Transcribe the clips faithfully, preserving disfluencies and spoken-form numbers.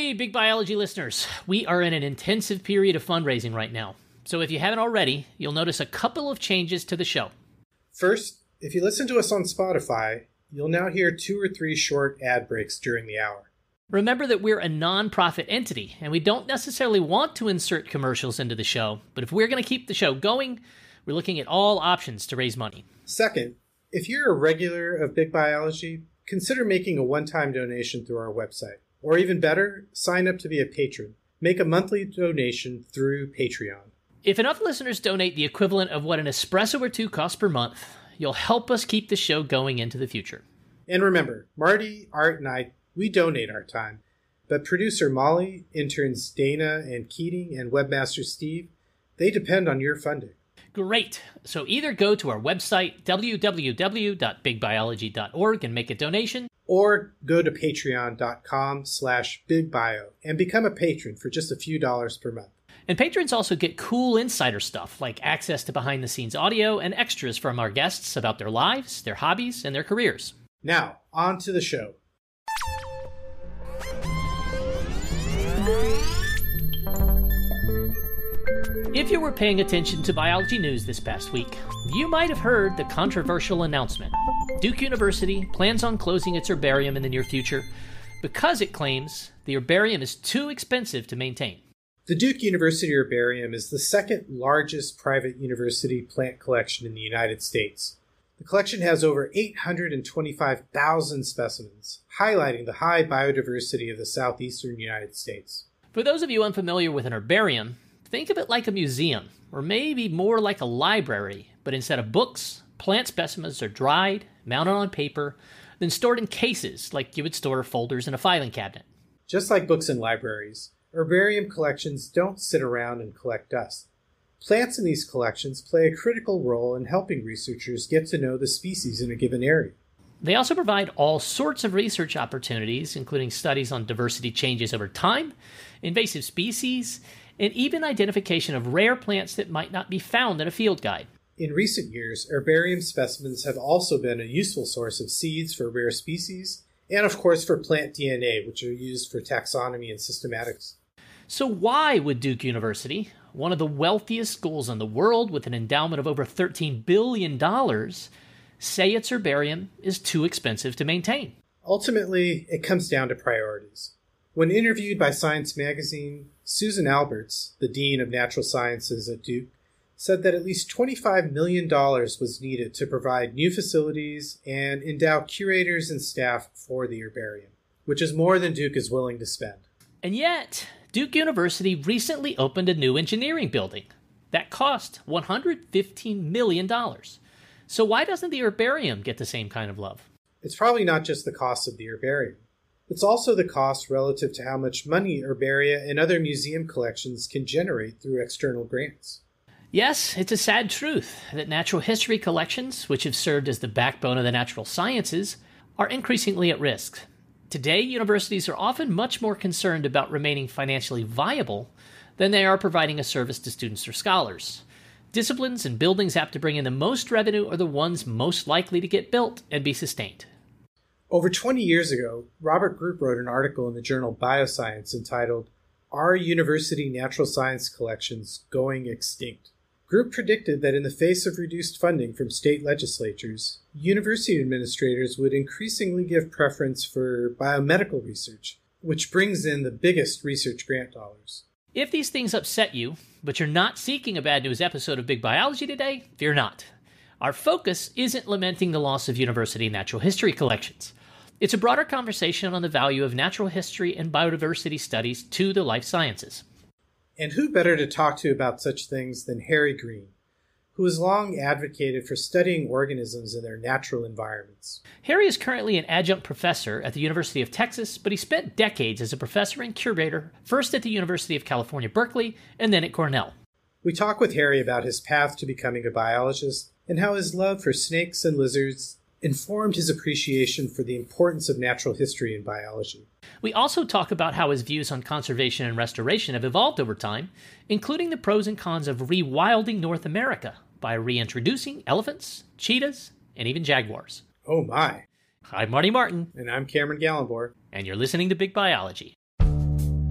Hey, Big Biology listeners. We are in an intensive period of fundraising right now. So if you haven't already, you'll notice a couple of changes to the show. First, if you listen to us on Spotify, you'll now hear two or three short ad breaks during the hour. Remember that we're a non-profit entity, and we don't necessarily want to insert commercials into the show, but if we're going to keep the show going, we're looking at all options to raise money. Second, if you're a regular of Big Biology, consider making a one-time donation through our website. Or even better, sign up to be a patron. Make a monthly donation through Patreon. If enough listeners donate the equivalent of what an espresso or two costs per month, you'll help us keep the show going into the future. And remember, Marty, Art, and I, we donate our time. But producer Molly, interns Dana and Keating, and webmaster Steve, they depend on your funding. Great. So either go to our website, w w w dot big biology dot org, and make a donation, or go to patreon.com slash bigbio and become a patron for just a few dollars per month. And patrons also get cool insider stuff, like access to behind-the-scenes audio and extras from our guests about their lives, their hobbies, and their careers. Now, on to the show. If you were paying attention to biology news this past week, you might have heard the controversial announcement. Duke University plans on closing its herbarium in the near future because it claims the herbarium is too expensive to maintain. The Duke University Herbarium is the second largest private university plant collection in the United States. The collection has over eight hundred twenty-five thousand specimens, highlighting the high biodiversity of the southeastern United States. For those of you unfamiliar with an herbarium, think of it like a museum, or maybe more like a library, but instead of books, plant specimens are dried, mounted on paper, then stored in cases like you would store folders in a filing cabinet. Just like books in libraries, herbarium collections don't sit around and collect dust. Plants in these collections play a critical role in helping researchers get to know the species in a given area. They also provide all sorts of research opportunities, including studies on diversity changes over time, invasive species, and even identification of rare plants that might not be found in a field guide. In recent years, herbarium specimens have also been a useful source of seeds for rare species, and of course for plant D N A, which are used for taxonomy and systematics. So why would Duke University, one of the wealthiest schools in the world with an endowment of over thirteen billion dollars, say its herbarium is too expensive to maintain? Ultimately, it comes down to priorities. When interviewed by Science Magazine, Susan Alberts, the Dean of Natural Sciences at Duke, said that at least twenty-five million dollars was needed to provide new facilities and endow curators and staff for the herbarium, which is more than Duke is willing to spend. And yet, Duke University recently opened a new engineering building that cost one hundred fifteen million dollars. So why doesn't the herbarium get the same kind of love? It's probably not just the cost of the herbarium. It's also the cost relative to how much money herbaria and other museum collections can generate through external grants. Yes, it's a sad truth that natural history collections, which have served as the backbone of the natural sciences, are increasingly at risk. Today, universities are often much more concerned about remaining financially viable than they are providing a service to students or scholars. Disciplines and buildings apt to bring in the most revenue are the ones most likely to get built and be sustained. Over twenty years ago, Robert Group wrote an article in the journal Bioscience entitled, "Are University Natural Science Collections Going Extinct?" Group predicted that in the face of reduced funding from state legislatures, university administrators would increasingly give preference for biomedical research, which brings in the biggest research grant dollars. If these things upset you, but you're not seeking a bad news episode of Big Biology today, fear not. Our focus isn't lamenting the loss of university natural history collections. It's a broader conversation on the value of natural history and biodiversity studies to the life sciences. And who better to talk to about such things than Harry Green, who has long advocated for studying organisms in their natural environments. Harry is currently an adjunct professor at the University of Texas, but he spent decades as a professor and curator, first at the University of California, Berkeley, and then at Cornell. We talk with Harry about his path to becoming a biologist and how his love for snakes and lizards informed his appreciation for the importance of natural history in biology. We also talk about how his views on conservation and restoration have evolved over time, including the pros and cons of rewilding North America by reintroducing elephants, cheetahs, and even jaguars. Oh my. I'm Marty Martin. And I'm Cameron Gallenbohr. And you're listening to Big Biology.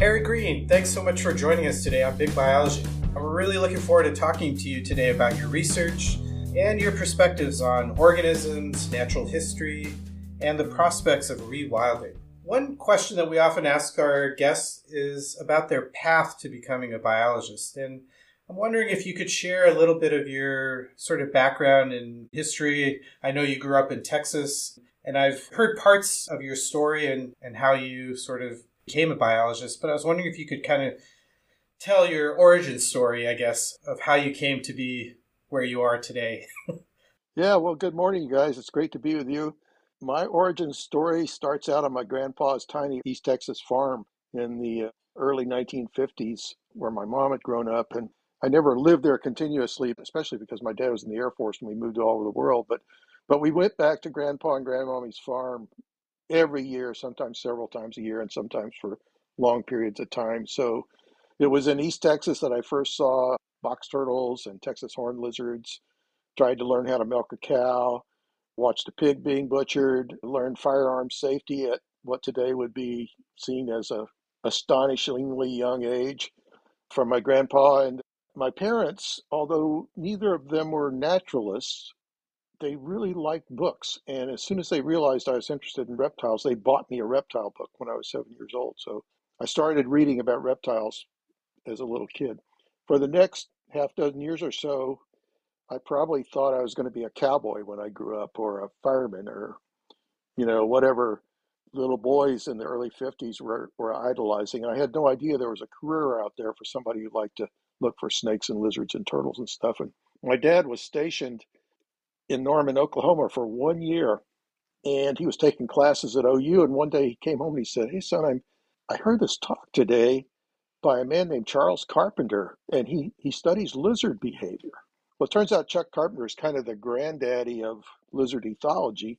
Harry Green, thanks so much for joining us today on Big Biology. We're really looking forward to talking to you today about your research and your perspectives on organisms, natural history, and the prospects of rewilding. One question that we often ask our guests is about their path to becoming a biologist. And I'm wondering if you could share a little bit of your sort of background and history. I know you grew up in Texas, and I've heard parts of your story and, and how you sort of became a biologist, but I was wondering if you could kind of tell your origin story, I guess, of how you came to be where you are today. Yeah, well, good morning, you guys. It's great to be with you. My origin story starts out on my grandpa's tiny East Texas farm in the early nineteen fifties, where my mom had grown up. And I never lived there continuously, especially because my dad was in the Air Force and we moved all over the world. But but we went back to Grandpa and Grandmommy's farm every year, sometimes several times a year, and sometimes for long periods of time. So it was in East Texas that I first saw box turtles and Texas horned lizards, tried to learn how to milk a cow, watched a pig being butchered, learned firearm safety at what today would be seen as a astonishingly young age from my grandpa. And my parents, although neither of them were naturalists, they really liked books. And as soon as they realized I was interested in reptiles, they bought me a reptile book when I was seven years old. So I started reading about reptiles as a little kid. For the next half dozen years or so, I probably thought I was going to be a cowboy when I grew up, or a fireman, or, you know, whatever little boys in the early fifties were, were idolizing. I had no idea there was a career out there for somebody who liked to look for snakes and lizards and turtles and stuff. And my dad was stationed in Norman, Oklahoma for one year, and he was taking classes at O U. And one day he came home and he said, "Hey, son, I'm, I heard this talk today by a man named Charles Carpenter, and he, he studies lizard behavior." Well, it turns out Chuck Carpenter is kind of the granddaddy of lizard ethology.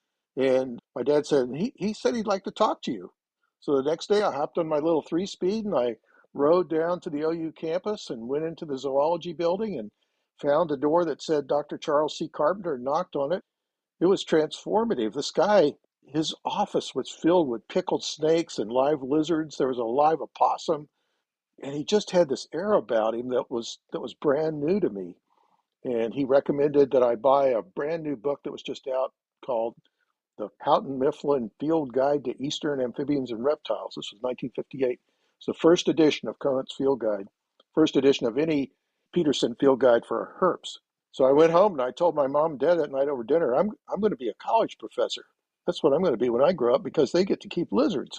And my dad said, he, he said he'd like to talk to you. So the next day I hopped on my little three-speed and I rode down to the O U campus and went into the zoology building and found a door that said Doctor Charles C. Carpenter, and knocked on it. It was transformative. This guy, his office was filled with pickled snakes and live lizards. There was a live opossum. And he just had this air about him that was that was brand new to me. And he recommended that I buy a brand new book that was just out called The Houghton Mifflin Field Guide to Eastern Amphibians and Reptiles. This was nineteen fifty-eight. It's the first edition of Conant's Field Guide, first edition of any Peterson Field Guide for herps. So I went home and I told my mom and dad that night over dinner, I'm I'm going to be a college professor. That's what I'm going to be when I grow up, because they get to keep lizards.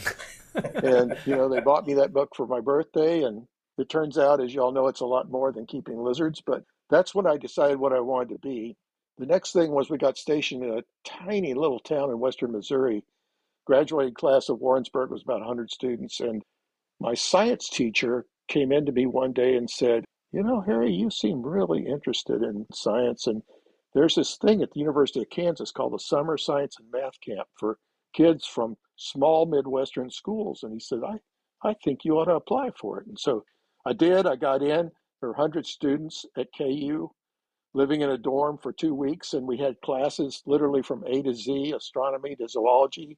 And, you know, they bought me that book for my birthday. And it turns out, as you all know, it's a lot more than keeping lizards. But that's when I decided what I wanted to be. The next thing was we got stationed in a tiny little town in western Missouri. Graduating class of Warrensburg was about one hundred students. And my science teacher came in to me one day and said, "You know, Harry, you seem really interested in science. And there's this thing at the University of Kansas called the Summer Science and Math Camp for kids from small Midwestern schools." And he said, I, I think you ought to apply for it. And so I did. I got in. There were one hundred students at K U living in a dorm for two weeks. And we had classes literally from A to Z, astronomy to zoology.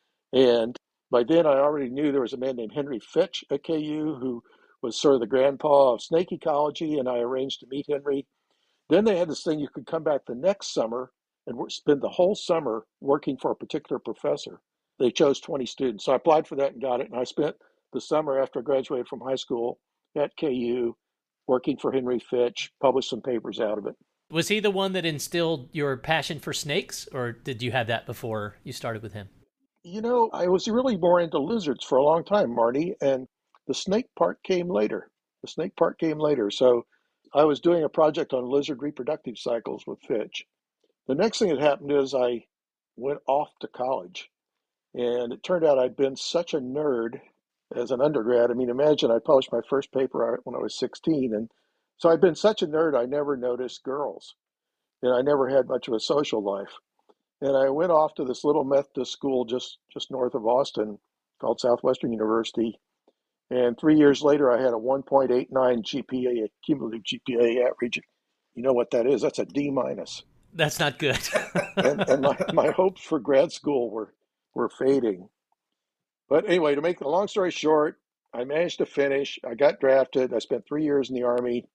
And by then I already knew there was a man named Henry Fitch at K U who was sort of the grandpa of snake ecology. And I arranged to meet Henry. Then they had this thing, you could come back the next summer and spend the whole summer working for a particular professor. They chose twenty students. So I applied for that and got it. And I spent the summer after I graduated from high school at K U working for Henry Fitch, published some papers out of it. Was he the one that instilled your passion for snakes, or did you have that before you started with him? You know, I was really more into lizards for a long time, Marty, and the snake part came later. The snake part came later. So I was doing a project on lizard reproductive cycles with Fitch. The next thing that happened is I went off to college. And it turned out I'd been such a nerd as an undergrad. I mean, imagine I published my first paper when I was sixteen. And so I'd been such a nerd, I never noticed girls. And I never had much of a social life. And I went off to this little Methodist school just, just north of Austin called Southwestern University. And three years later, I had a one point eight nine G P A, a cumulative G P A average. You know what that is? That's a D minus. That's not good. and and my, my hopes for grad school were, were fading. But anyway, to make the long story short, I managed to finish. I got drafted. I spent three years in the Army.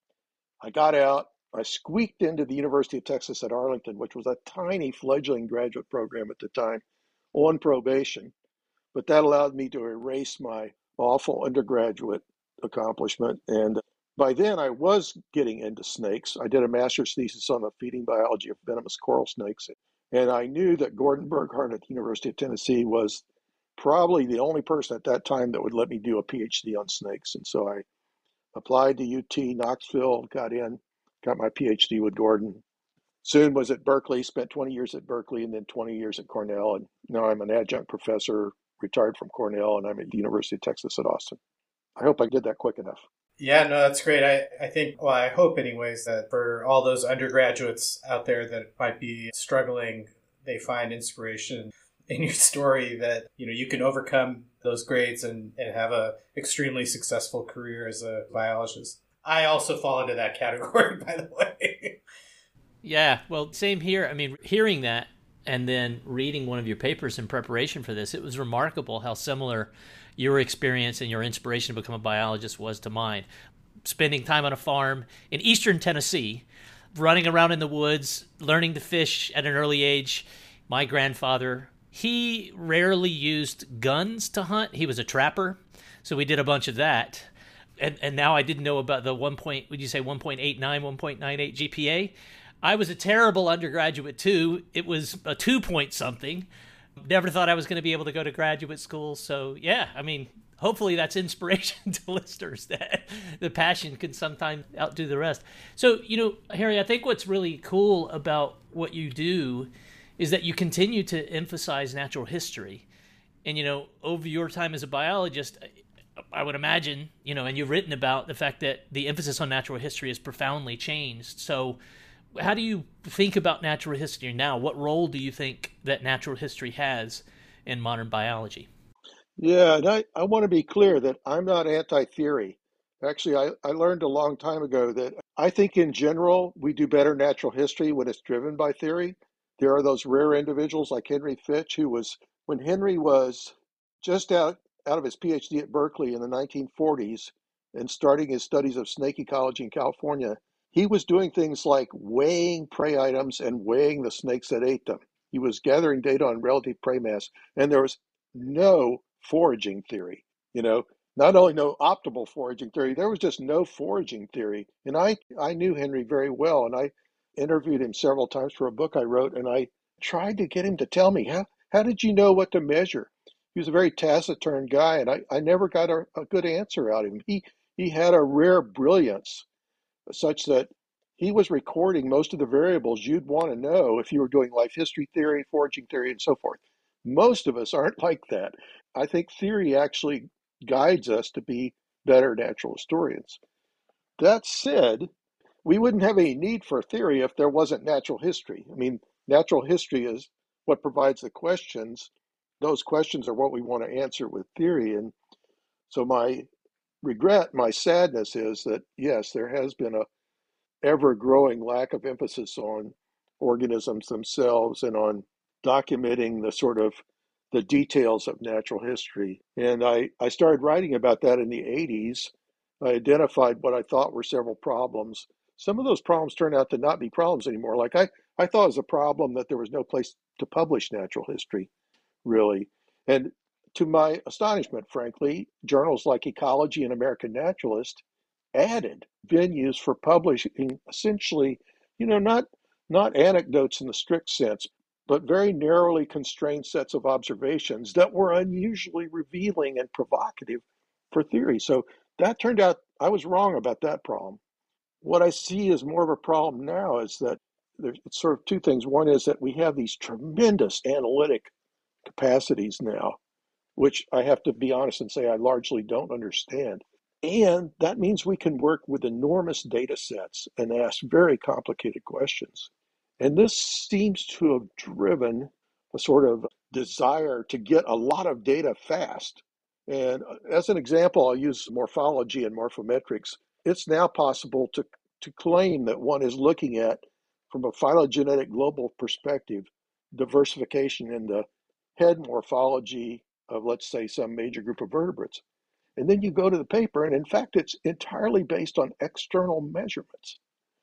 I got out. I squeaked into the University of Texas at Arlington, which was a tiny fledgling graduate program at the time, on probation. But that allowed me to erase my awful undergraduate accomplishment. And by then, I was getting into snakes. I did a master's thesis on the feeding biology of venomous coral snakes. And I knew that Gordon Burghardt at the University of Tennessee was probably the only person at that time that would let me do a PhD on snakes. And so I applied to U T Knoxville, got in, got my PhD with Gordon. Soon was at Berkeley, spent twenty years at Berkeley and then twenty years at Cornell. And now I'm an adjunct professor, retired from Cornell, and I'm at the University of Texas at Austin. I hope I did that quick enough. Yeah, no, that's great. I, I think, well, I hope anyways, that for all those undergraduates out there that might be struggling, they find inspiration in your story that, you know, you can overcome those grades and, and have a extremely successful career as a biologist. I also fall into that category, by the way. Yeah, well, same here. I mean, hearing that and then reading one of your papers in preparation for this, it was remarkable how similar your experience and your inspiration to become a biologist was to mine. Spending time on a farm in eastern Tennessee, running around in the woods, learning to fish at an early age. My grandfather, he rarely used guns to hunt. He was a trapper, so we did a bunch of that. And and now I didn't know about the one point, would you say one point eight nine, one point nine eight G P A? I was a terrible undergraduate too. It was a two point something. Never thought I was going to be able to go to graduate school. So yeah, I mean, hopefully that's inspiration to listeners that the passion can sometimes outdo the rest. So, you know, Harry, I think what's really cool about what you do is that you continue to emphasize natural history. And, you know, over your time as a biologist, I would imagine, you know, and you've written about the fact that the emphasis on natural history has profoundly changed. So how do you think about natural history now? What role do you think that natural history has in modern biology? Yeah, and I, I want to be clear that I'm not anti-theory. Actually, I, I learned a long time ago that I think in general, we do better natural history when it's driven by theory. There are those rare individuals like Henry Fitch, who was, when Henry was just out, out of his PhD at Berkeley in the nineteen forties and starting his studies of snake ecology in California, he was doing things like weighing prey items and weighing the snakes that ate them. He was gathering data on relative prey mass, and there was no foraging theory. You know, not only no optimal foraging theory, there was just no foraging theory. And I, I knew Henry very well, and I interviewed him several times for a book I wrote, and I tried to get him to tell me, how, how did you know what to measure? He was a very taciturn guy, and I, I never got a, a good answer out of him. He, he had a rare brilliance such that he was recording most of the variables you'd want to know if you were doing life history theory, foraging theory, and so forth. Most of us aren't like that. I think theory actually guides us to be better natural historians. That said, we wouldn't have any need for theory if there wasn't natural history. I mean, natural history is what provides the questions. Those questions are what we want to answer with theory. And so my regret, my sadness is that, yes, there has been a ever-growing lack of emphasis on organisms themselves and on documenting the sort of the details of natural history. And I, I started writing about that in the eighties. I identified what I thought were several problems. Some of those problems turned out to not be problems anymore. Like I, I thought it was a problem that there was no place to publish natural history, really. And to my astonishment, frankly, journals like Ecology and American Naturalist added venues for publishing essentially, you know, not not anecdotes in the strict sense, but very narrowly constrained sets of observations that were unusually revealing and provocative for theory. So that turned out I was wrong about that problem. What I see as more of a problem now is that there's sort of two things. One is that we have these tremendous analytic capacities now, which I have to be honest and say I largely don't understand. And that means we can work with enormous data sets and ask very complicated questions. And this seems to have driven a sort of desire to get a lot of data fast. And as an example, I'll use morphology and morphometrics. It's now possible to, to claim that one is looking at, from a phylogenetic global perspective, diversification in the head morphology of, let's say, some major group of vertebrates. And then you go to the paper, and in fact, it's entirely based on external measurements.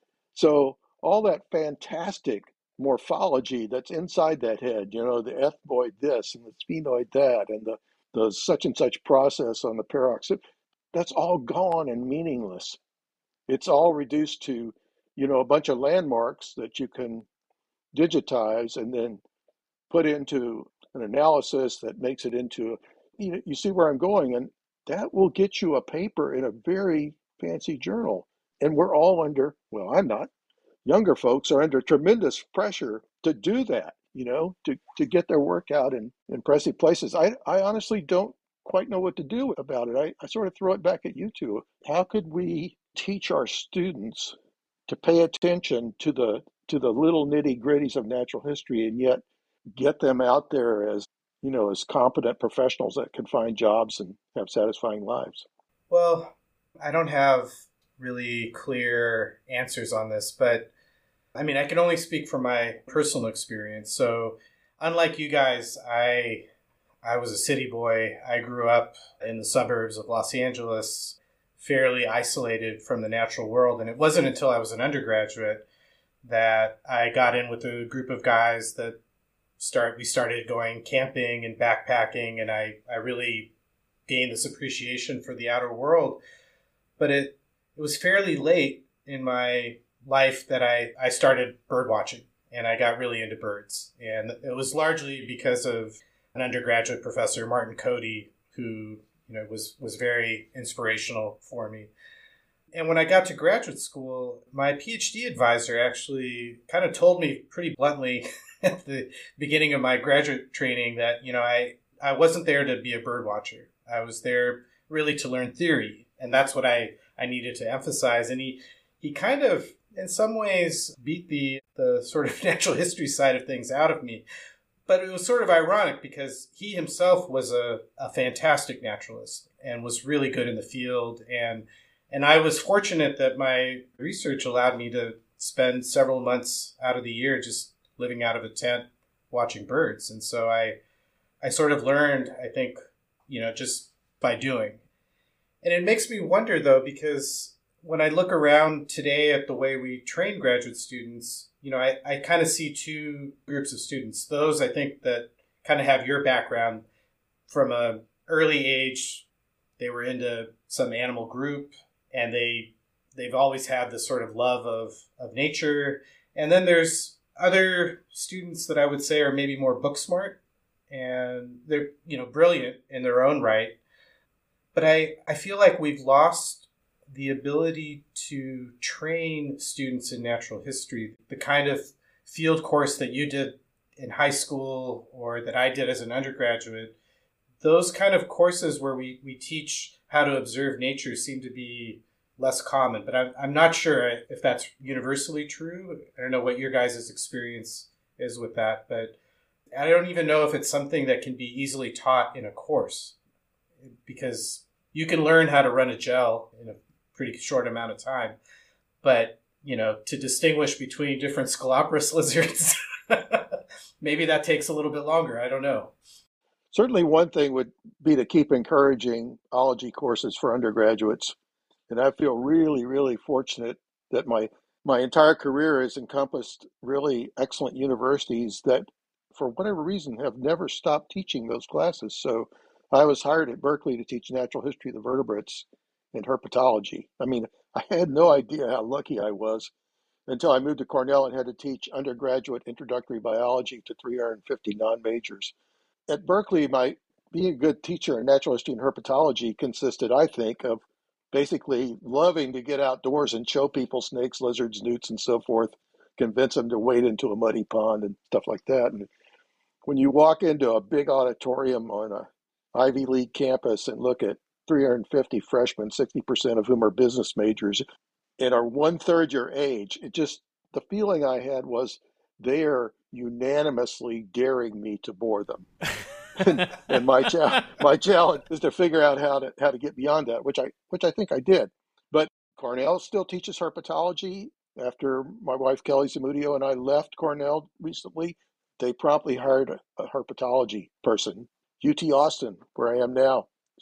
So all that fantastic morphology that's inside that head, you know, the ethmoid this and the sphenoid that, and the, the such and such process on the peroxide, that's all gone and meaningless. It's all reduced to, you know, a bunch of landmarks that you can digitize and then put into an analysis that makes it into, you know, you see where I'm going, and that will get you a paper in a very fancy journal. And we're all under, well, I'm not, younger folks are under tremendous pressure to do that, you know, to, to get their work out in impressive places. I, I honestly don't quite know what to do about it. I, I sort of throw it back at you two. How could we teach our students to pay attention to the to the little nitty gritties of natural history and yet get them out there as, you know, as competent professionals that can find jobs and have satisfying lives? Well, I don't have really clear answers on this, but I mean, I can only speak from my personal experience. So unlike you guys, I I was a city boy. I grew up in the suburbs of Los Angeles, fairly isolated from the natural world. And it wasn't until I was an undergraduate that I got in with a group of guys that start we started going camping and backpacking, and I, I really gained this appreciation for the outer world. But it it was fairly late in my life that I, I started bird watching, and I got really into birds. And it was largely because of an undergraduate professor, Martin Cody, who you know was was very inspirational for me. And when I got to graduate school, my PhD advisor actually kind of told me pretty bluntly at the beginning of my graduate training that, you know, I, I wasn't there to be a bird watcher. I was there really to learn theory. And that's what I, I needed to emphasize. And he, he kind of, in some ways, beat the, the sort of natural history side of things out of me. But it was sort of ironic because he himself was a, a fantastic naturalist and was really good in the field. And And I was fortunate that my research allowed me to spend several months out of the year just living out of a tent watching birds. And so I I sort of learned, I think, you know, just by doing. And it makes me wonder, though, because when I look around today at the way we train graduate students, you know, I, I kind of see two groups of students. Those, I think, that kind of have your background from an early age. They were into some animal group, and they, they've always had this sort of love of, of nature. And then there's other students that I would say are maybe more book smart, and they're, you know, brilliant in their own right. But I, I feel like we've lost the ability to train students in natural history, the kind of field course that you did in high school or that I did as an undergraduate. Those kind of courses where we, we teach how to observe nature seem to be less common, but I'm, I'm not sure if that's universally true. I don't know what your guys' experience is with that, but I don't even know if it's something that can be easily taught in a course, because you can learn how to run a gel in a pretty short amount of time. But, you know, to distinguish between different Scoloporus lizards, maybe that takes a little bit longer. I don't know. Certainly one thing would be to keep encouraging ology courses for undergraduates. And I feel really, really fortunate that my, my entire career has encompassed really excellent universities that, for whatever reason, have never stopped teaching those classes. So I was hired at Berkeley to teach natural history of the vertebrates and herpetology. I mean, I had no idea how lucky I was until I moved to Cornell and had to teach undergraduate introductory biology to three hundred fifty non-majors. At Berkeley, my being a good teacher in natural history and herpetology consisted, I think, of basically loving to get outdoors and show people snakes, lizards, newts, and so forth, convince them to wade into a muddy pond and stuff like that. And when you walk into a big auditorium on a Ivy League campus and look at three hundred fifty freshmen, sixty percent of whom are business majors and are one third your age, it just, the feeling I had was they are unanimously daring me to bore them. and, and my cha- my challenge is to figure out how to how to get beyond that, which I which I think I did. But Cornell still teaches herpetology. After my wife Kelly Zamudio and I left Cornell recently, they promptly hired a, a herpetology person. U T Austin, where I am now,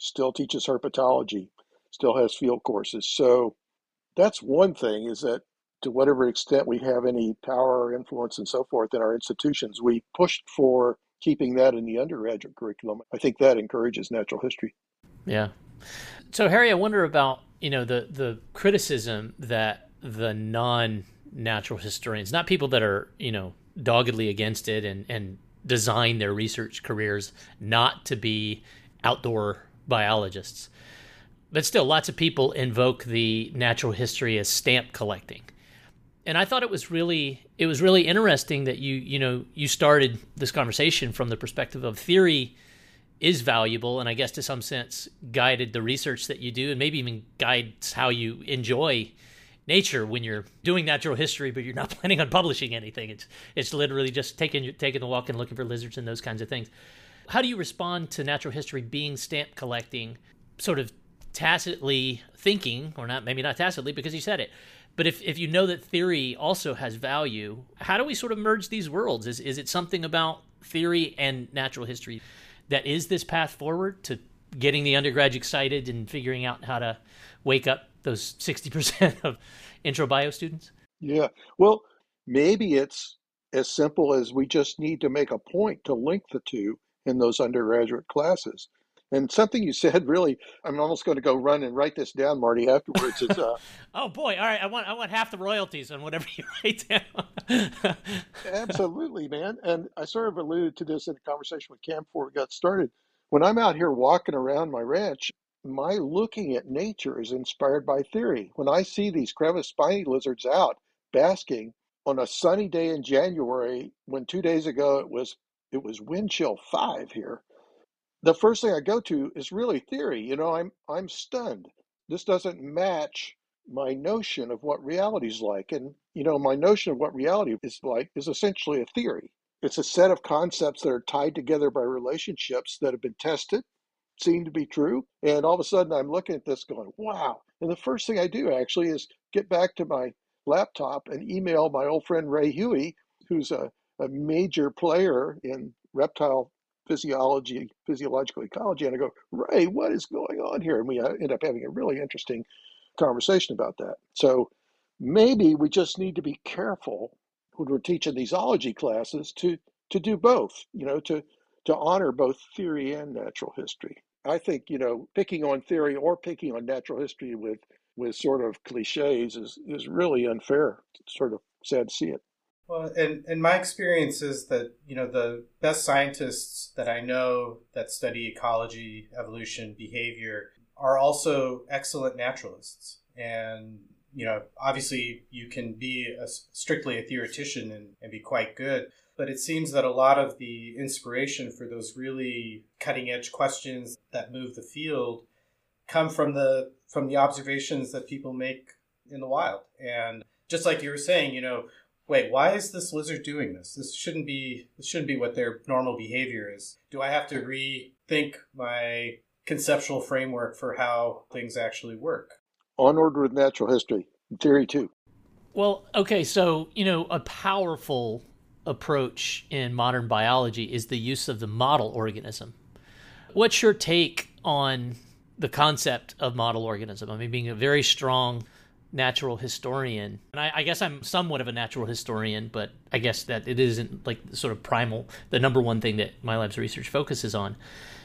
still teaches herpetology, still has field courses. So that's one thing, is that to whatever extent we have any power or influence and so forth in our institutions, we pushed for keeping that in the undergraduate curriculum. I think that encourages natural history. Yeah. So, Harry, I wonder about, you know, the, the criticism that the non-natural historians, not people that are, you know, doggedly against it and, and design their research careers not to be outdoor biologists, but still lots of people invoke the natural history as stamp collecting. And I thought it was really it was really interesting that you you know you started this conversation from the perspective of theory is valuable, and I guess to some sense guided the research that you do, and maybe even guides how you enjoy nature when you're doing natural history, but you're not planning on publishing anything. It's it's literally just taking taking the walk and looking for lizards and those kinds of things. How do you respond to natural history being stamp collecting, sort of tacitly thinking, or not maybe not tacitly because you said it, but if, if you know that theory also has value, how do we sort of merge these worlds? Is is it something about theory and natural history that is this path forward to getting the undergrads excited and figuring out how to wake up those sixty percent of intro bio students? Yeah, well, maybe it's as simple as we just need to make a point to link the two in those undergraduate classes. And something you said, really, I'm almost going to go run and write this down, Marty, afterwards. Is, uh, oh boy! All right, I want I want half the royalties on whatever you write down. Absolutely, man. And I sort of alluded to this in a conversation with Cam before we got started. When I'm out here walking around my ranch, my looking at nature is inspired by theory. When I see these crevice spiny lizards out basking on a sunny day in January, when two days ago it was it was wind chill five here, the first thing I go to is really theory. You know, I'm I'm stunned. This doesn't match my notion of what reality is like. And, you know, my notion of what reality is like is essentially a theory. It's a set of concepts that are tied together by relationships that have been tested, seem to be true. And all of a sudden I'm looking at this going, wow. And the first thing I do actually is get back to my laptop and email my old friend Ray Huey, who's a, a major player in reptile physiology, physiological ecology. And I go, Ray, what is going on here? And we end up having a really interesting conversation about that. So maybe we just need to be careful when we're teaching these ology classes to to do both, you know, to to honor both theory and natural history. I think, you know, picking on theory or picking on natural history with with sort of cliches is is really unfair. It's sort of sad to see it. Well, and, and my experience is that, you know, the best scientists that I know that study ecology, evolution, behavior are also excellent naturalists. And, you know, obviously you can be a, strictly a theoretician and, and be quite good. But it seems that a lot of the inspiration for those really cutting edge questions that move the field come from the from the observations that people make in the wild. And just like you were saying, you know, wait, why is this lizard doing this? This shouldn't be this shouldn't be what their normal behavior is. Do I have to rethink my conceptual framework for how things actually work? Onward with natural history, theory too. Well, okay, so, you know, a powerful approach in modern biology is the use of the model organism. What's your take on the concept of model organism? I mean, being a very strong natural historian, and I, I guess I'm somewhat of a natural historian, but I guess that it isn't like sort of primal, the number one thing that my lab's research focuses on.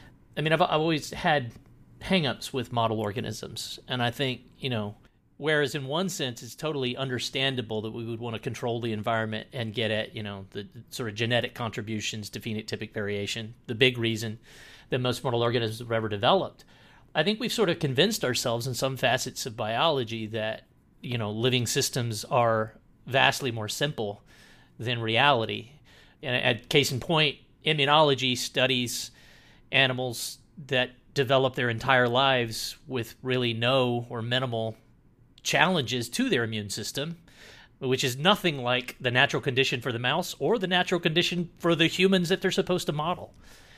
I mean, I've, I've always had hangups with model organisms, and I think, you know, whereas in one sense it's totally understandable that we would want to control the environment and get at, you know, the sort of genetic contributions to phenotypic variation, the big reason that most model organisms were ever developed. I think we've sort of convinced ourselves in some facets of biology that, you know, living systems are vastly more simple than reality. And at case in point, immunology studies animals that develop their entire lives with really no or minimal challenges to their immune system, which is nothing like the natural condition for the mouse or the natural condition for the humans that they're supposed to model.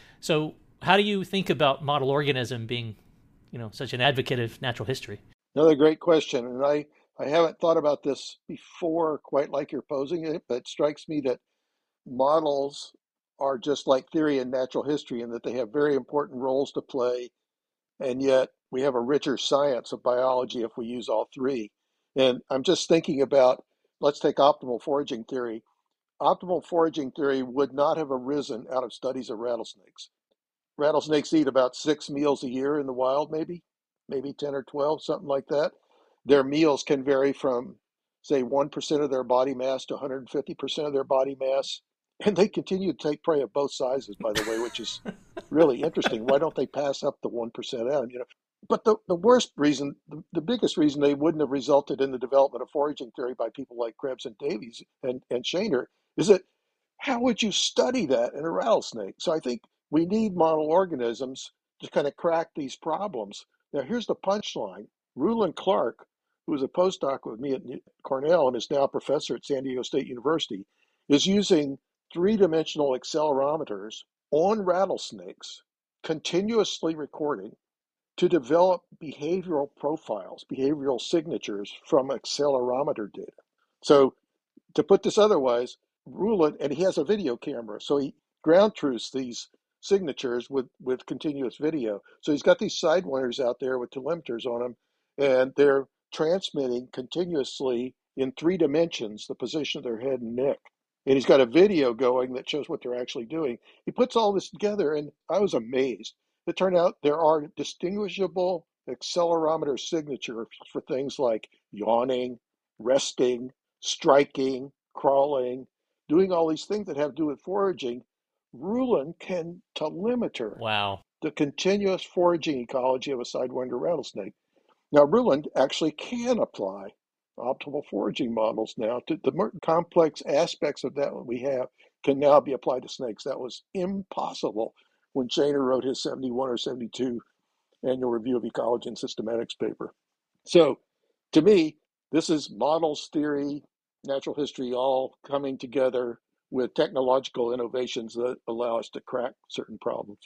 So how do you think about model organism being, you know, such an advocate of natural history? Another great question. And I, I haven't thought about this before quite like you're posing it, but it strikes me that models are just like theory and natural history in that they have very important roles to play And yet we have a richer science of biology if we use all three. And I'm just thinking about, let's take optimal foraging theory. Optimal foraging theory would not have arisen out of studies of rattlesnakes. Rattlesnakes eat about six meals a year in the wild, maybe, maybe ten or twelve, something like that. Their meals can vary from, say, one percent of their body mass to one hundred fifty percent of their body mass. And they continue to take prey of both sizes, by the way, which is really interesting. Why don't they pass up the one percent out? You know, but the, the worst reason, the, the biggest reason they wouldn't have resulted in the development of foraging theory by people like Krebs and Davies and, and Shaner is that how would you study that in a rattlesnake? So I think we need model organisms to kind of crack these problems. Now, here's the punchline. Rulon Clark, who was a postdoc with me at Cornell and is now a professor at San Diego State University, is using three-dimensional accelerometers on rattlesnakes, continuously recording, to develop behavioral profiles, behavioral signatures from accelerometer data. So to put this otherwise, Rulon, and he has a video camera, so he ground truths these signatures with, with continuous video. So he's got these sidewinders out there with telemeters on them, and they're transmitting continuously in three dimensions the position of their head and neck. And he's got a video going that shows what they're actually doing. He puts all this together, and I was amazed. It turned out there are distinguishable accelerometer signatures for things like yawning, resting, striking, crawling, doing all these things that have to do with foraging. Rulon can telemeter Wow. the continuous foraging ecology of a sidewinder rattlesnake. Now, Rulon actually can apply optimal foraging models now to the more complex aspects of that we have can now be applied to snakes. That was impossible when Shaner wrote his seventy-one or seventy-two annual review of ecology and systematics paper. So to me, this is models theory, natural history, all coming together with technological innovations that allow us to crack certain problems.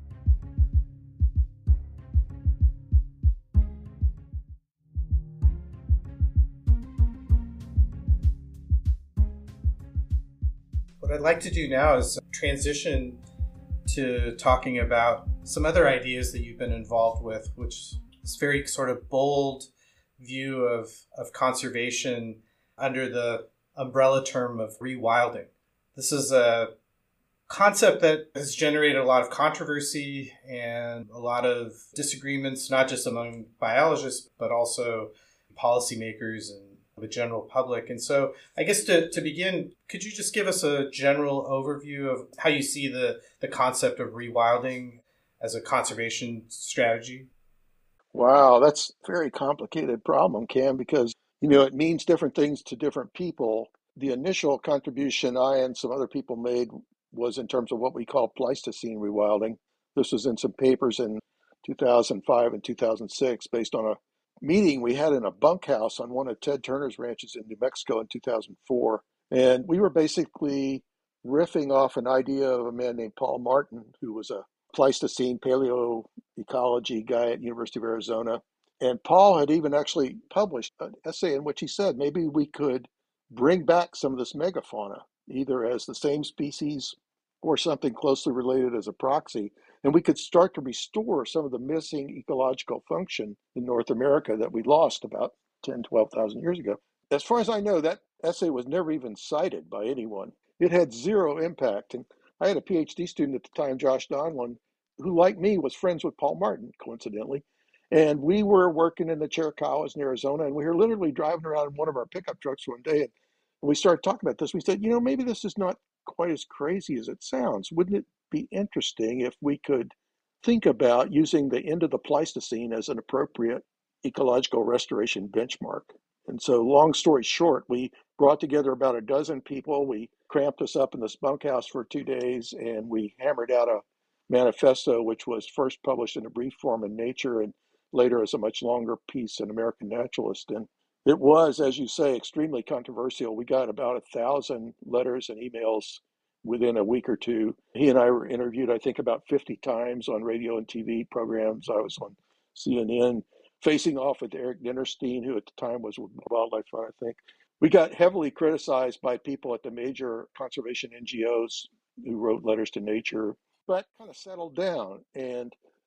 What I'd like to do now is transition to talking about some other ideas that you've been involved with, which is very sort of bold view of, of conservation under the umbrella term of rewilding. This is a concept that has generated a lot of controversy and a lot of disagreements, not just among biologists, but also policymakers and the general public. And so I guess to, to begin, could you just give us a general overview of how you see the, the concept of rewilding as a conservation strategy? Wow, that's a very complicated problem, Cam, because, you know, it means different things to different people. The initial contribution I and some other people made was in terms of what we call Pleistocene rewilding. This was in some papers in two thousand five and two thousand six based on a meeting we had in a bunkhouse on one of Ted Turner's ranches in New Mexico in two thousand four. And we were basically riffing off an idea of a man named Paul Martin, who was a Pleistocene paleoecology guy at University of Arizona. And Paul had even actually published an essay in which he said maybe we could bring back some of this megafauna, either as the same species or something closely related as a proxy. And we could start to restore some of the missing ecological function in North America that we lost about ten, twelve thousand years ago. As far as I know, that essay was never even cited by anyone. It had zero impact. And I had a PhD student at the time, Josh Donlin, who, like me, was friends with Paul Martin, coincidentally. And we were working in the Chiricahuas in Arizona, and we were literally driving around in one of our pickup trucks one day, and we started talking about this. We said, you know, maybe this is not quite as crazy as it sounds. Wouldn't it be interesting if we could think about using the end of the Pleistocene as an appropriate ecological restoration benchmark? And so, long story short, we brought together about a dozen people. We cramped us up in this bunkhouse for two days, and we hammered out a manifesto, which was first published in a brief form in Nature and later as a much longer piece in American Naturalist. And it was, as you say, extremely controversial. We got about a thousand letters and emails within a week or two. He and I were interviewed, I think, about fifty times on radio and T V programs. I was on C N N, facing off with Eric Dinnerstein, who at the time was with Wildlife Fund, I think. We got heavily criticized by people at the major conservation N G Os who wrote letters to Nature, but kind of settled down. And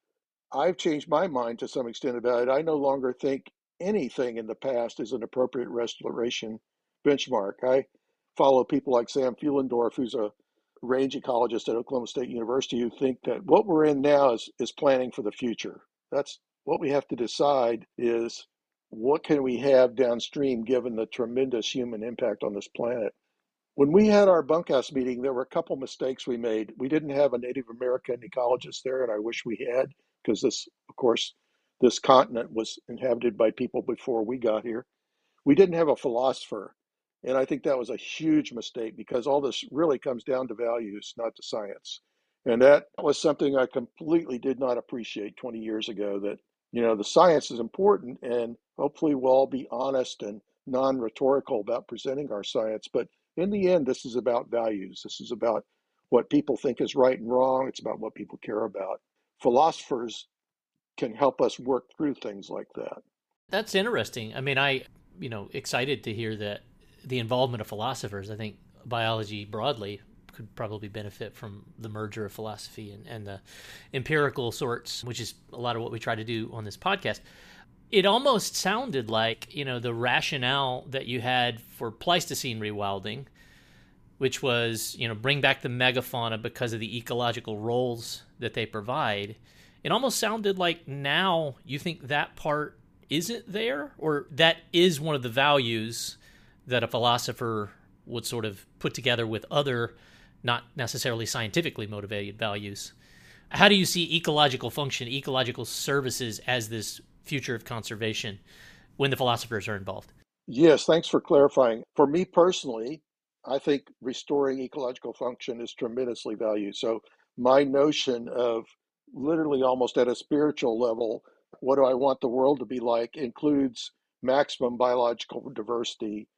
I've changed my mind to some extent about it. I no longer think anything in the past is an appropriate restoration benchmark. I follow people like Sam Fuhlendorf, who's a range ecologist at Oklahoma State University, who think that what we're in now is, is planning for the future. That's what we have to decide is what can we have downstream given the tremendous human impact on this planet. When we had our bunkhouse meeting, there were a couple mistakes we made. We didn't have a Native American ecologist there, and I wish we had, because this, of course, this continent was inhabited by people before we got here. We didn't have a philosopher, and I think that was a huge mistake because all this really comes down to values, not to science. And that was something I completely did not appreciate twenty years ago, that, you know, the science is important, and hopefully we'll all be honest and non-rhetorical about presenting our science. But in the end, this is about values. This is about what people think is right and wrong. It's about what people care about. Philosophers can help us work through things like that. That's interesting. I mean, I, you know, excited to hear that the involvement of philosophers. I think biology broadly could probably benefit from the merger of philosophy and, and the empirical sorts, which is a lot of what we try to do on this podcast. It almost sounded like, you know, the rationale that you had for Pleistocene rewilding, which was, you know, bring back the megafauna because of the ecological roles that they provide. It almost sounded like now you think that part isn't there, or that is one of the values that a philosopher would sort of put together with other, not necessarily scientifically motivated values. How do you see ecological function, ecological services as this future of conservation when the philosophers are involved? Yes, thanks for clarifying. For me personally, I think restoring ecological function is tremendously valued. So my notion of literally almost at a spiritual level, what do I want the world to be like, includes maximum biological diversity,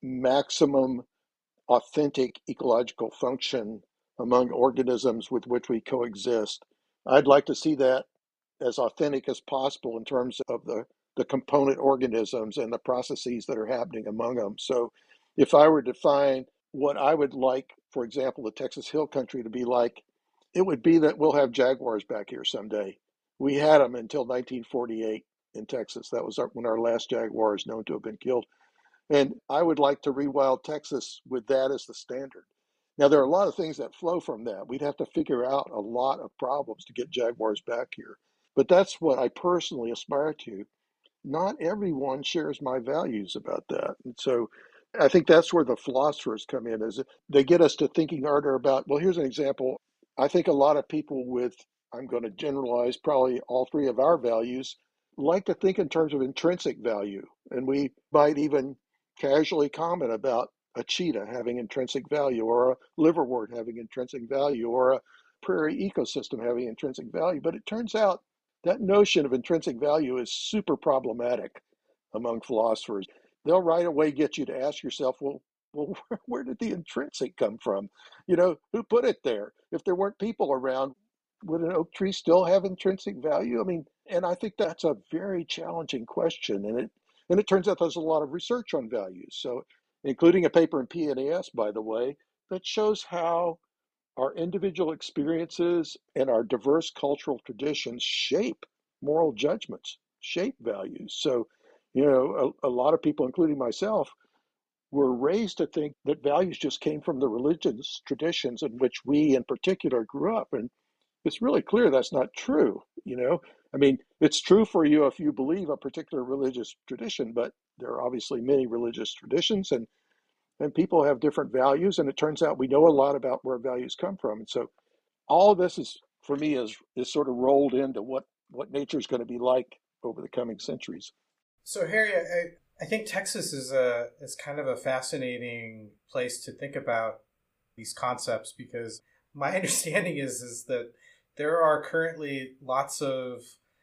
maximum authentic ecological function among organisms with which we coexist. I'd like to see that as authentic as possible in terms of the, the component organisms and the processes that are happening among them. So if I were to define what I would like, for example, the Texas Hill Country to be like, it would be that we'll have jaguars back here someday. We had them until nineteen forty-eight in Texas. That was our, when our last jaguar is known to have been killed. And I would like to rewild Texas with that as the standard. Now, there are a lot of things that flow from that. We'd have to figure out a lot of problems to get jaguars back here. But that's what I personally aspire to. Not everyone shares my values about that. And so I think that's where the philosophers come in, is they get us to thinking harder about, well, here's an example. I think a lot of people with, I'm going to generalize probably all three of our values, like to think in terms of intrinsic value. And we might even casually comment about a cheetah having intrinsic value, or a liverwort having intrinsic value, or a prairie ecosystem having intrinsic value. But it turns out that notion of intrinsic value is super problematic among philosophers. They'll right away get you to ask yourself, well, well, where did the intrinsic come from? You know, who put it there? If there weren't people around, would an oak tree still have intrinsic value? I mean, and I think that's a very challenging question. And it and it turns out there's a lot of research on values. So, including a paper in P N A S, by the way, that shows how our individual experiences and our diverse cultural traditions shape moral judgments, shape values. So, you know, a, a lot of people, including myself, were raised to think that values just came from the religious traditions in which we in particular grew up. And it's really clear that's not true. You know, I mean, it's true for you if you believe a particular religious tradition, but there are obviously many religious traditions, and and people have different values, and it turns out we know a lot about where values come from. And so all of this is, for me, is is sort of rolled into what what nature is going to be like over the coming centuries. So Harry, I, I think Texas is a is kind of a fascinating place to think about these concepts, because my understanding is is that there are currently lots of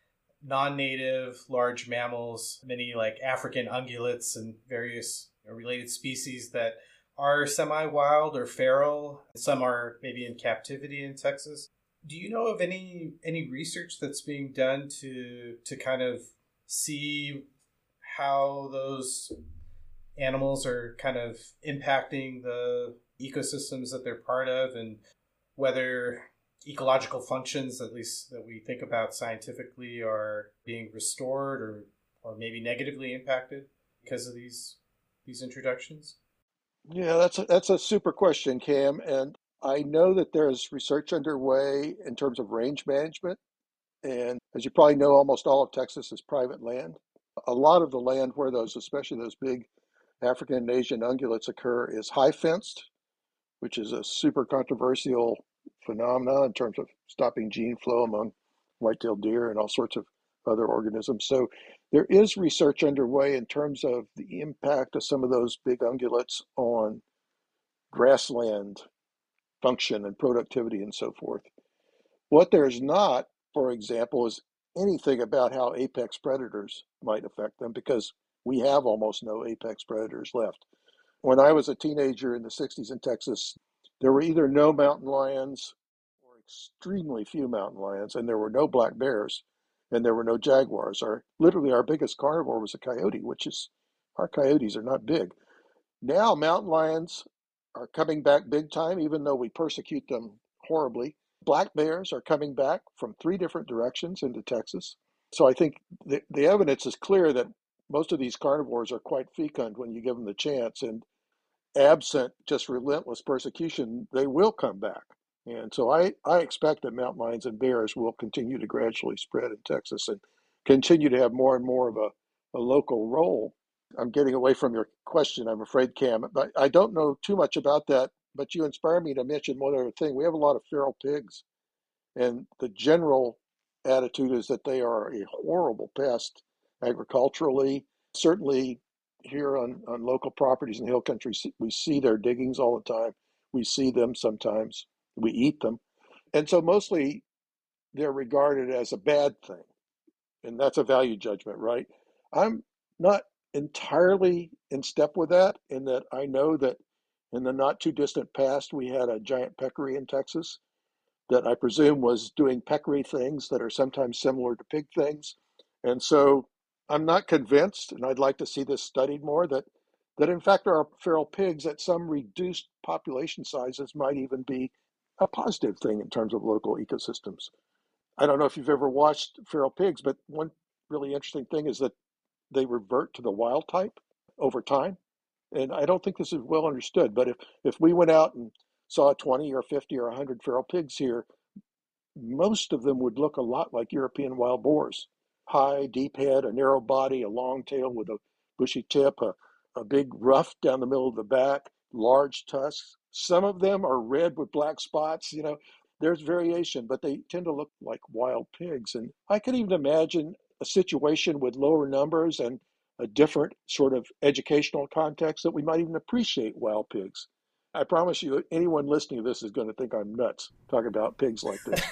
non-native large mammals, many like African ungulates and various related species that are semi-wild or feral. Some are maybe in captivity in Texas. Do you know of any any research that's being done to to kind of see how those animals are kind of impacting the ecosystems that they're part of, and whether ecological functions, at least that we think about scientifically, are being restored or, or maybe negatively impacted because of these these introductions? Yeah, that's a, that's a super question, Cam. And I know that there's research underway in terms of range management. And as you probably know, almost all of Texas is private land. A lot of the land where those, especially those big African and Asian ungulates occur, is high fenced, which is a super controversial phenomena in terms of stopping gene flow among white-tailed deer and all sorts of other organisms. So there is research underway in terms of the impact of some of those big ungulates on grassland function and productivity and so forth. What there's not, for example, is anything about how apex predators might affect them, because we have almost no apex predators left. When I was a teenager in the sixties in Texas, there were either no mountain lions or extremely few mountain lions, and there were no black bears, and there were no jaguars. Our literally our biggest carnivore was a coyote, which is our coyotes are not big. Now mountain lions are coming back big time, even though we persecute them horribly. Black bears are coming back from three different directions into Texas. So I think the, the evidence is clear that most of these carnivores are quite fecund when you give them the chance. And absent just relentless persecution, they will come back. And so I, I expect that mountain lions and bears will continue to gradually spread in Texas and continue to have more and more of a, a local role. I'm getting away from your question, I'm afraid, Cam, but I don't know too much about that. But you inspire me to mention one other thing. We have a lot of feral pigs, and the general attitude is that they are a horrible pest agriculturally. Certainly here on, on local properties in the hill country, we see their diggings all the time. We see them sometimes. We eat them. And so mostly they're regarded as a bad thing. And that's a value judgment, right? I'm not entirely in step with that, in that I know that in the not too distant past, we had a giant peccary in Texas that I presume was doing peccary things that are sometimes similar to pig things. And so I'm not convinced, and I'd like to see this studied more, that, that in fact our feral pigs at some reduced population sizes might even be a positive thing in terms of local ecosystems. I don't know if you've ever watched feral pigs, but one really interesting thing is that they revert to the wild type over time. And I don't think this is well understood, but if, if we went out and saw twenty or fifty or one hundred feral pigs here, most of them would look a lot like European wild boars. High, deep head, a narrow body, a long tail with a bushy tip, a, a big ruff down the middle of the back, large tusks. Some of them are red with black spots. You know, there's variation, but they tend to look like wild pigs. And I could even imagine a situation with lower numbers and a different sort of educational context that we might even appreciate wild pigs. I promise you, anyone listening to this is going to think I'm nuts talking about pigs like this.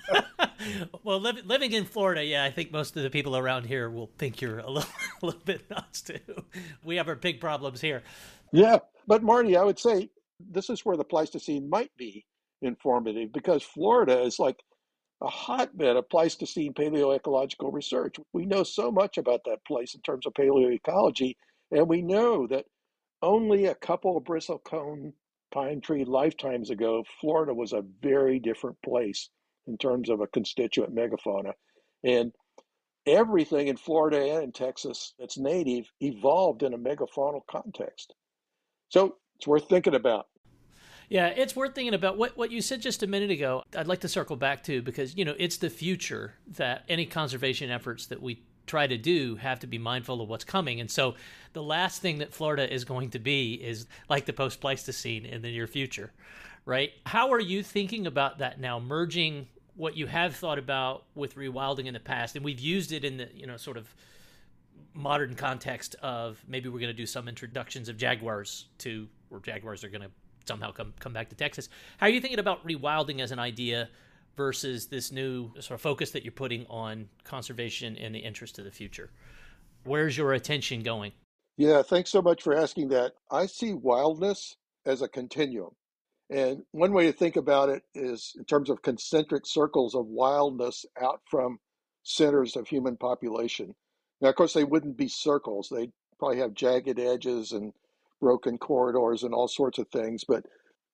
Well, li- living in Florida, yeah, I think most of the people around here will think you're a little, a little bit nuts too. We have our big problems here. Yeah, but Marty, I would say this is where the Pleistocene might be informative, because Florida is like a hotbed of Pleistocene paleoecological research. We know so much about that place in terms of paleoecology, and we know that only a couple of bristlecone pine tree lifetimes ago, Florida was a very different place in terms of a constituent megafauna. And everything in Florida and in Texas that's native evolved in a megafaunal context. So it's worth thinking about. Yeah, it's worth thinking about what, what you said just a minute ago. I'd like to circle back to, because, you know, it's the future that any conservation efforts that we try to do have to be mindful of what's coming. And so the last thing that Florida is going to be is like the post-Pleistocene in the near future, right? How are you thinking about that now, merging what you have thought about with rewilding in the past? And we've used it in the, you know, sort of modern context of maybe we're going to do some introductions of jaguars to, or jaguars are going to somehow come come back to Texas. How are you thinking about rewilding as an idea versus this new sort of focus that you're putting on conservation in the interest of the future? Where's your attention going? Yeah, thanks so much for asking that. I see wildness as a continuum. And one way to think about it is in terms of concentric circles of wildness out from centers of human population. Now, of course, they wouldn't be circles. They'd probably have jagged edges and broken corridors and all sorts of things. But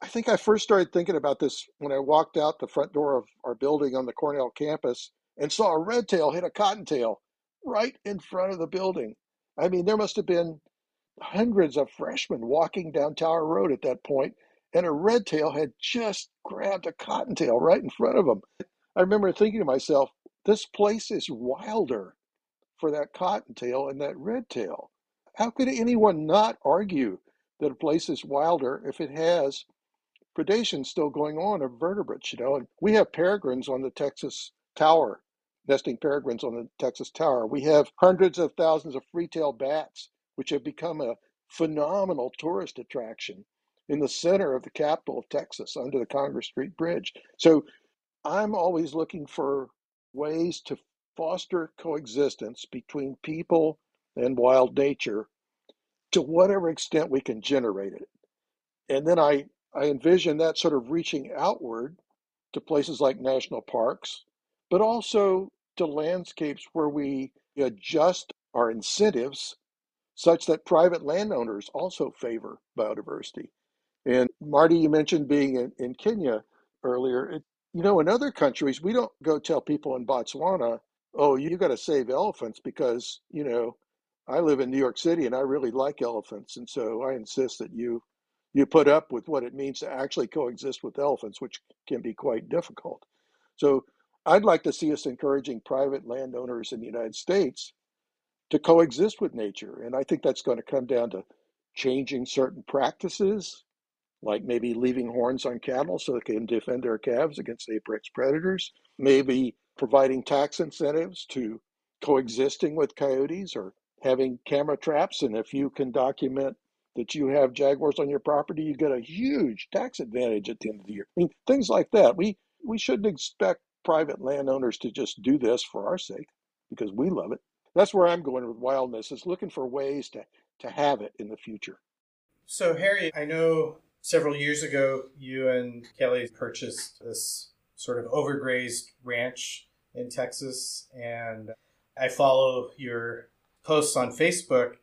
I think I first started thinking about this when I walked out the front door of our building on the Cornell campus and saw a red tail hit a cottontail right in front of the building. I mean, there must have been hundreds of freshmen walking down Tower Road at that point, and a red tail had just grabbed a cottontail right in front of them. I remember thinking to myself, this place is wilder for that cottontail and that red tail. How could anyone not argue that a place is wilder if it has predation still going on of vertebrates, you know? And we have peregrines on the Texas Tower, nesting peregrines on the Texas Tower. We have hundreds of thousands of free-tailed bats, which have become a phenomenal tourist attraction in the center of the capital of Texas under the Congress Street Bridge. So I'm always looking for ways to foster coexistence between people and wild nature to whatever extent we can generate it. And then I, I envision that sort of reaching outward to places like national parks, but also to landscapes where we adjust our incentives such that private landowners also favor biodiversity. And Marty, you mentioned being in, in Kenya earlier. It, you know, in other countries, we don't go tell people in Botswana, oh, you got to save elephants because, you know, I live in New York City and I really like elephants. And so I insist that you you put up with what it means to actually coexist with elephants, which can be quite difficult. So I'd like to see us encouraging private landowners in the United States to coexist with nature. And I think that's going to come down to changing certain practices, like maybe leaving horns on cattle so they can defend their calves against apex predators, maybe providing tax incentives to coexisting with coyotes or having camera traps. And if you can document that you have jaguars on your property, you get a huge tax advantage at the end of the year. I mean, things like that. We we shouldn't expect private landowners to just do this for our sake because we love it. That's where I'm going with wildness, is looking for ways to, to have it in the future. So, Harry, I know several years ago you and Kelly purchased this sort of overgrazed ranch in Texas, and I follow your posts on Facebook.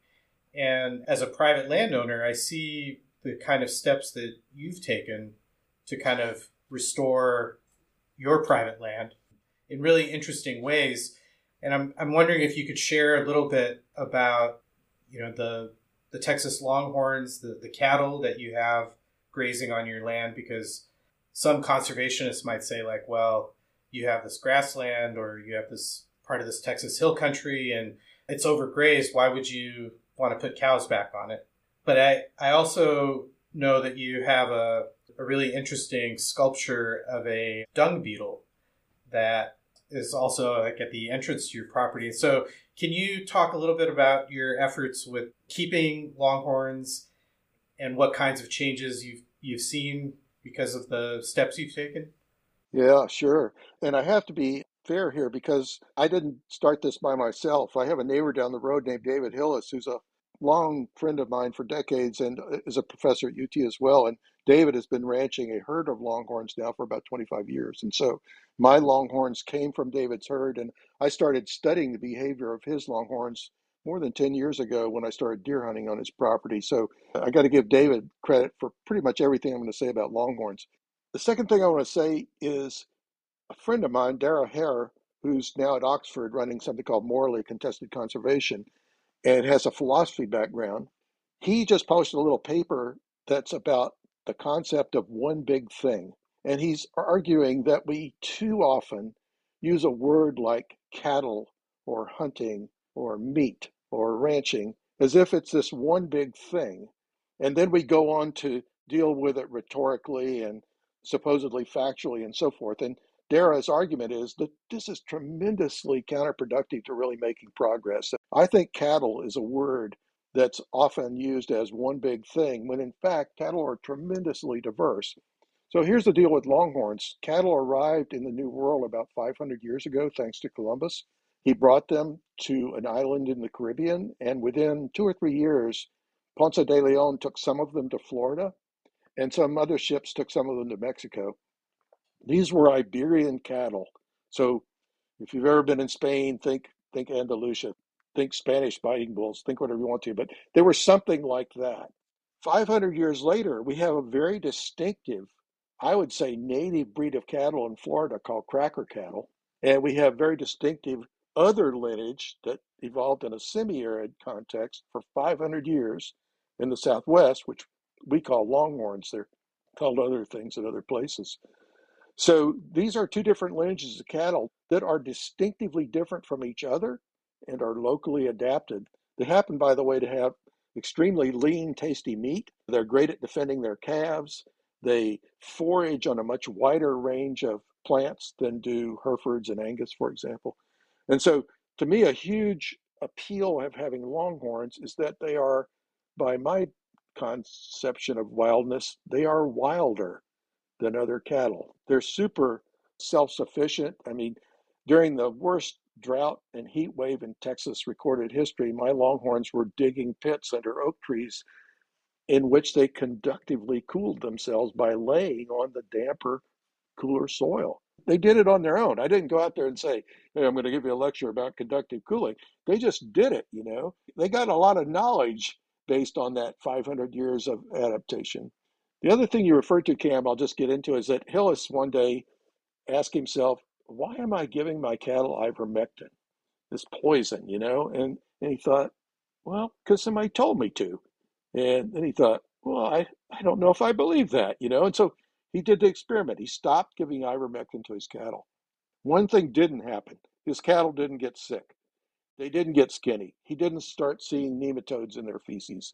And as a private landowner, I see the kind of steps that you've taken to kind of restore your private land in really interesting ways. And I'm I'm wondering if you could share a little bit about, you know, the the Texas Longhorns, the, the cattle that you have grazing on your land, because some conservationists might say like, well, you have this grassland or you have this part of this Texas hill country and it's overgrazed. Why would you want to put cows back on it? But I, I also know that you have a, a really interesting sculpture of a dung beetle that is also like at the entrance to your property. So can you talk a little bit about your efforts with keeping longhorns and what kinds of changes you've you've seen because of the steps you've taken? Yeah, sure. And I have to be fair here because I didn't start this by myself. I have a neighbor down the road named David Hillis, who's a long friend of mine for decades and is a professor at U T as well. And David has been ranching a herd of longhorns now for about twenty-five years. And so my longhorns came from David's herd, and I started studying the behavior of his longhorns more than ten years ago when I started deer hunting on his property. So I got to give David credit for pretty much everything I'm going to say about longhorns. The second thing I want to say is a friend of mine, Dara Hare, who's now at Oxford running something called Morally Contested Conservation, and has a philosophy background. He just posted a little paper that's about the concept of one big thing. And he's arguing that we too often use a word like cattle or hunting or meat or ranching as if it's this one big thing. And then we go on to deal with it rhetorically and supposedly factually and so forth. And Dara's argument is that this is tremendously counterproductive to really making progress. I think cattle is a word that's often used as one big thing, when in fact, cattle are tremendously diverse. So here's the deal with longhorns. Cattle arrived in the New World about five hundred years ago, thanks to Columbus. He brought them to an island in the Caribbean, and within two or three years, Ponce de Leon took some of them to Florida, and some other ships took some of them to Mexico. These were Iberian cattle. So if you've ever been in Spain, think think Andalusia, think Spanish fighting bulls, think whatever you want to, but they were something like that. five hundred years later, we have a very distinctive, I would say, native breed of cattle in Florida called cracker cattle. And we have very distinctive other lineage that evolved in a semi-arid context for five hundred years in the Southwest, which we call longhorns. They're called other things in other places. So these are two different lineages of cattle that are distinctively different from each other and are locally adapted. They happen, by the way, to have extremely lean, tasty meat. They're great at defending their calves. They forage on a much wider range of plants than do Herefords and Angus, for example. And so, to me, a huge appeal of having longhorns is that they are, by my conception of wildness, they are wilder than other cattle. They're super self-sufficient. I mean, during the worst drought and heat wave in Texas recorded history, my longhorns were digging pits under oak trees in which they conductively cooled themselves by laying on the damper, cooler soil. They did it on their own. I didn't go out there and say, hey, I'm going to give you a lecture about conductive cooling. They just did it, you know. They got a lot of knowledge based on that five hundred years of adaptation. The other thing you referred to, Cam, I'll just get into, is that Hillis one day asked himself, why am I giving my cattle ivermectin, this poison, you know? And, and he thought, well, because somebody told me to. And then he thought, well, I, I don't know if I believe that, you know? And so he did the experiment. He stopped giving ivermectin to his cattle. One thing didn't happen. His cattle didn't get sick. They didn't get skinny. He didn't start seeing nematodes in their feces.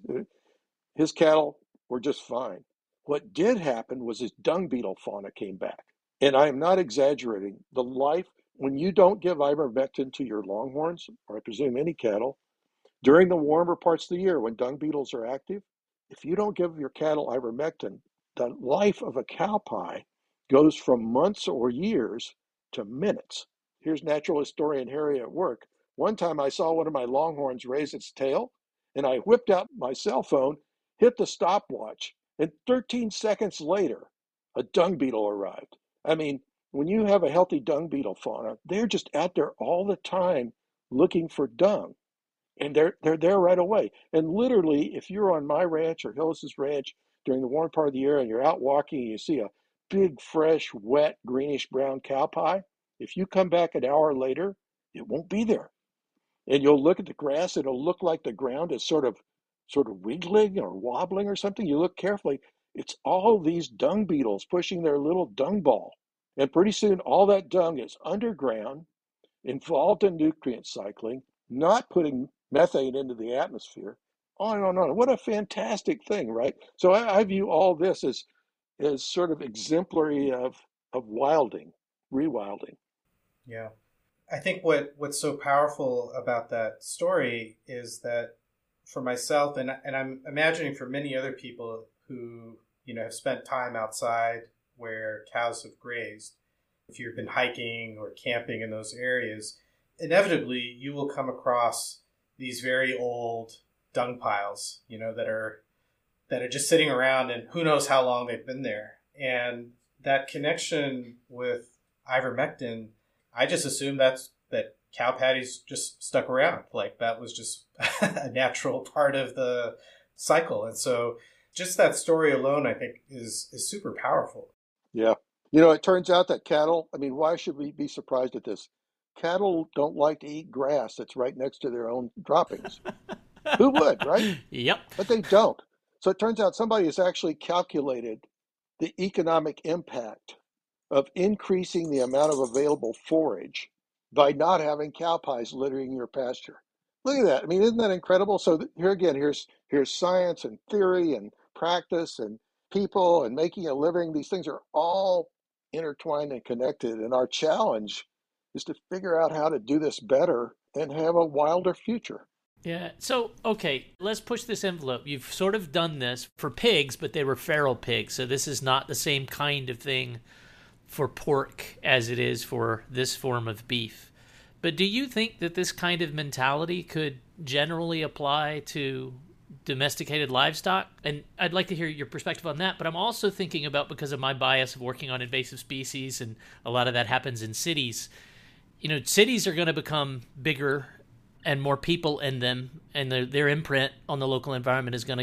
His cattle were just fine. What did happen was his dung beetle fauna came back. And I am not exaggerating. The life, when you don't give ivermectin to your longhorns, or I presume any cattle, during the warmer parts of the year when dung beetles are active, if you don't give your cattle ivermectin, the life of a cow pie goes from months or years to minutes. Here's natural historian Harry at work. One time I saw one of my longhorns raise its tail, and I whipped out my cell phone, hit the stopwatch, and thirteen seconds later, a dung beetle arrived. I mean, when you have a healthy dung beetle fauna, they're just out there all the time looking for dung. And they're they're there right away. And literally, if you're on my ranch or Hillis's ranch during the warm part of the year and you're out walking and you see a big, fresh, wet, greenish brown cow pie, if you come back an hour later, it won't be there. And you'll look at the grass, it'll look like the ground is sort of sort of wiggling or wobbling or something. You look carefully, it's all these dung beetles pushing their little dung ball. And pretty soon all that dung is underground, involved in nutrient cycling, not putting methane into the atmosphere, on and on and on. What a fantastic thing, right? So I, I view all this as as sort of exemplary of of wilding, rewilding. Yeah. I think what, what's so powerful about that story is that for myself, and and I'm imagining for many other people who, you know, have spent time outside where cows have grazed, if you've been hiking or camping in those areas, inevitably you will come across these very old dung piles, you know, that are that are just sitting around, and who knows how long they've been there. And that connection with ivermectin, I just assume that's that cow patties just stuck around. Like that was just a natural part of the cycle. And so just that story alone, I think, is is super powerful. Yeah. You know, it turns out that cattle, I mean, why should we be surprised at this? Cattle don't like to eat grass that's right next to their own droppings. Who would, right? Yep. But they don't. So it turns out somebody has actually calculated the economic impact of increasing the amount of available forage by not having cow pies littering your pasture. Look at that. I mean, isn't that incredible? So here again, here's here's science and theory and practice and people and making a living. These things are all intertwined and connected. And our challenge is to figure out how to do this better and have a wilder future. Yeah. So, okay, let's push this envelope. You've sort of done this for pigs, but they were feral pigs. So this is not the same kind of thing for pork as it is for this form of beef. But do you think that this kind of mentality could generally apply to domesticated livestock? And I'd like to hear your perspective on that. But I'm also thinking about, because of my bias of working on invasive species, and a lot of that happens in cities, you know, cities are going to become bigger and more people in them, and their, their imprint on the local environment is going to get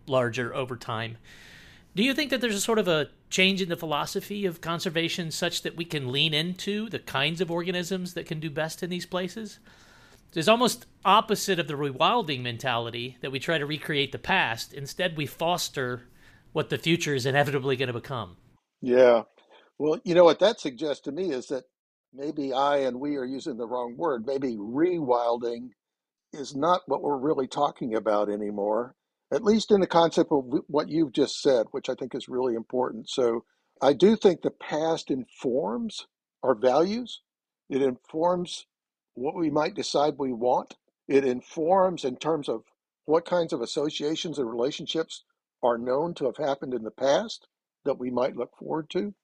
larger over time. Do you think that there's a sort of a change in the philosophy of conservation such that we can lean into the kinds of organisms that can do best in these places? It's almost opposite of the rewilding mentality that we try to recreate the past. Instead, we foster what the future is inevitably going to become. Yeah. Well, you know what that suggests to me is that maybe I and we are using the wrong word. Maybe rewilding is not what we're really talking about anymore, at least in the concept of what you've just said, which I think is really important. So I do think the past informs our values. It informs what we might decide we want. It informs in terms of what kinds of associations and relationships are known to have happened in the past that we might look forward to.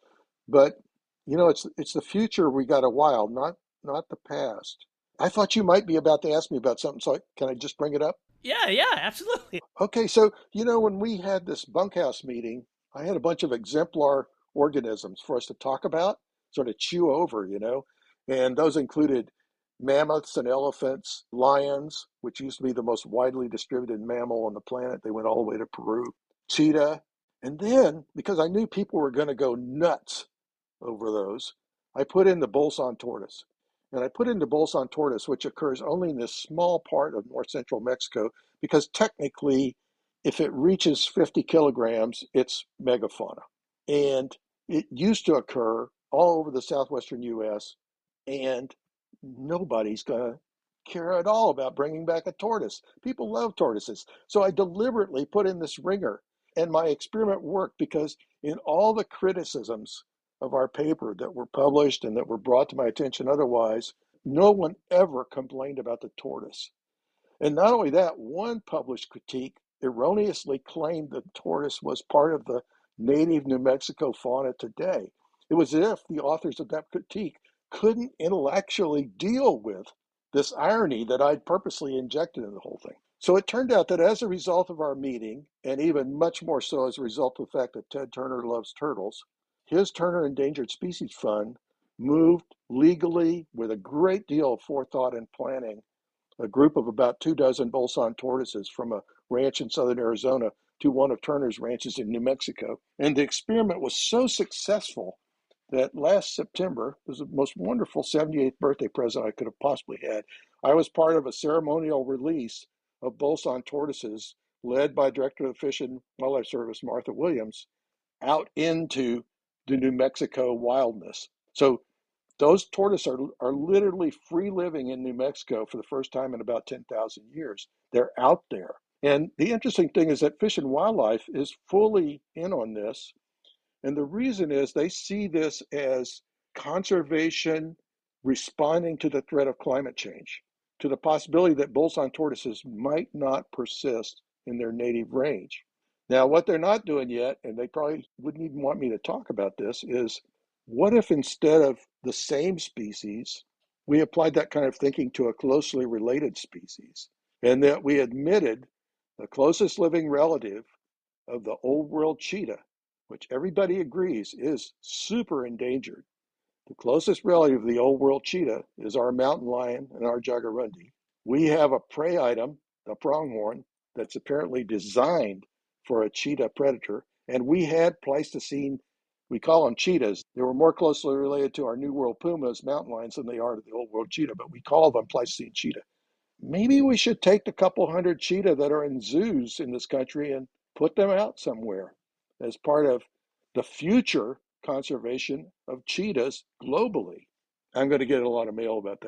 But you know, it's it's the future we got to wild, not not the past. I thought you might be about to ask me about something, so can I just bring it up? Yeah, yeah, absolutely. Okay, so you know, when we had this bunkhouse meeting, I had a bunch of exemplar organisms for us to talk about, sort of chew over, you know, and those included mammoths and elephants, lions, which used to be the most widely distributed mammal on the planet. They went all the way to Peru, cheetah. And then, because I knew people were going to go nuts over those, I put in the bolson tortoise. And I put in the bolson tortoise, which occurs only in this small part of north central Mexico, because technically, if it reaches fifty kilograms, it's megafauna. And it used to occur all over the southwestern U S, and nobody's going to care at all about bringing back a tortoise. People love tortoises. So I deliberately put in this ringer, and my experiment worked because in all the criticisms of our paper that were published and that were brought to my attention otherwise, no one ever complained about the tortoise. And not only that, one published critique erroneously claimed the tortoise was part of the native New Mexico fauna today. It was as if the authors of that critique couldn't intellectually deal with this irony that I'd purposely injected in the whole thing. So it turned out that as a result of our meeting, and even much more so as a result of the fact that Ted Turner loves turtles, his Turner Endangered Species Fund moved legally with a great deal of forethought and planning a group of about two dozen bolson tortoises from a ranch in southern Arizona to one of Turner's ranches in New Mexico. And the experiment was so successful that last September was the most wonderful seventy-eighth birthday present I could have possibly had. I was part of a ceremonial release of bolson tortoises led by Director of the Fish and Wildlife Service, Martha Williams, out into the New Mexico wildness. So those tortoises are, are literally free living in New Mexico for the first time in about ten thousand years. They're out there. And the interesting thing is that Fish and Wildlife is fully in on this. And the reason is they see this as conservation responding to the threat of climate change, to the possibility that bolson tortoises might not persist in their native range. Now, what they're not doing yet, and they probably wouldn't even want me to talk about this, is what if instead of the same species, we applied that kind of thinking to a closely related species, and that we admitted the closest living relative of the old world cheetah, which everybody agrees is super endangered. The closest relative of the old world cheetah is our mountain lion and our jaguarundi. We have a prey item, the pronghorn, that's apparently designed for a cheetah predator. And we had Pleistocene, we call them cheetahs. They were more closely related to our New World pumas, mountain lions, than they are to the old world cheetah, but we call them Pleistocene cheetah. Maybe we should take the couple hundred cheetah that are in zoos in this country and put them out somewhere as part of the future conservation of cheetahs globally. I'm going to get a lot of mail about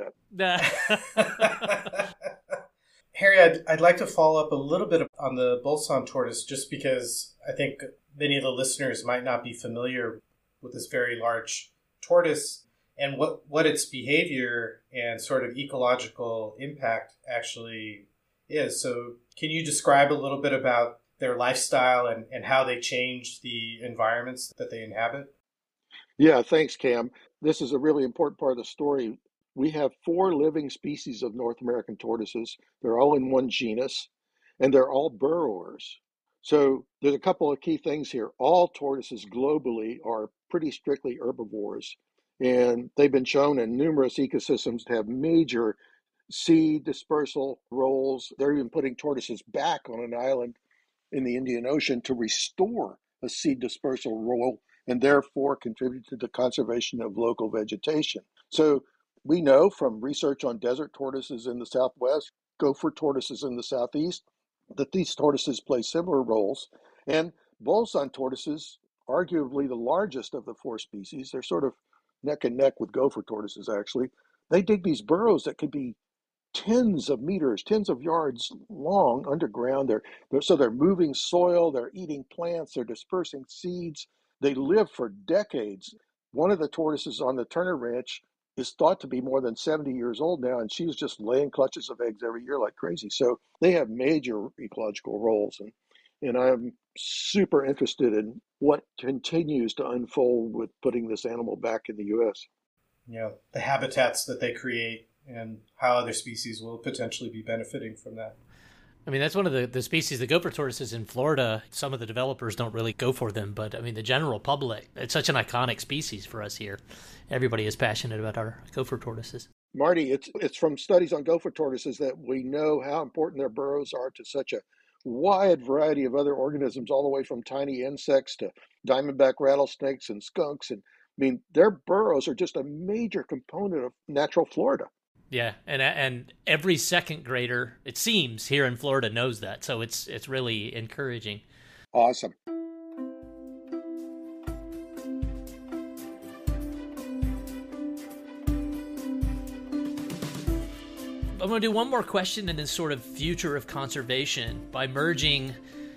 that. Harry, I'd, I'd like to follow up a little bit on the bolson tortoise, just because I think many of the listeners might not be familiar with this very large tortoise and what, what its behavior and sort of ecological impact actually is. So can you describe a little bit about their lifestyle and, and how they change the environments that they inhabit? Yeah, thanks, Cam. This is a really important part of the story. We have four living species of North American tortoises. They're all in one genus, and they're all burrowers. So there's a couple of key things here. All tortoises globally are pretty strictly herbivores, and they've been shown in numerous ecosystems to have major seed dispersal roles. They're even putting tortoises back on an island in the Indian Ocean to restore a seed dispersal role and therefore contribute to the conservation of local vegetation. So we know from research on desert tortoises in the Southwest, gopher tortoises in the Southeast, that these tortoises play similar roles. And bolson tortoises, arguably the largest of the four species, they're sort of neck and neck with gopher tortoises actually. They dig these burrows that could be tens of meters, tens of yards long underground. They're, they're so they're moving soil, they're eating plants, they're dispersing seeds. They live for decades. One of the tortoises on the Turner Ranch is thought to be more than seventy years old now, and she's just laying clutches of eggs every year like crazy. So they have major ecological roles, and and I'm super interested in what continues to unfold with putting this animal back in the U S. You know, the habitats that they create and how other species will potentially be benefiting from that. I mean, that's one of the, the species, the gopher tortoises in Florida. Some of the developers don't really go for them, but I mean, the general public, it's such an iconic species for us here. Everybody is passionate about our gopher tortoises. Marty, it's it's from studies on gopher tortoises that we know how important their burrows are to such a wide variety of other organisms, all the way from tiny insects to diamondback rattlesnakes and skunks. And I mean, their burrows are just a major component of natural Florida. Yeah, and and every second grader, it seems, here in Florida knows that. So it's it's really encouraging. Awesome. I'm going to do one more question in this sort of future of conservation by merging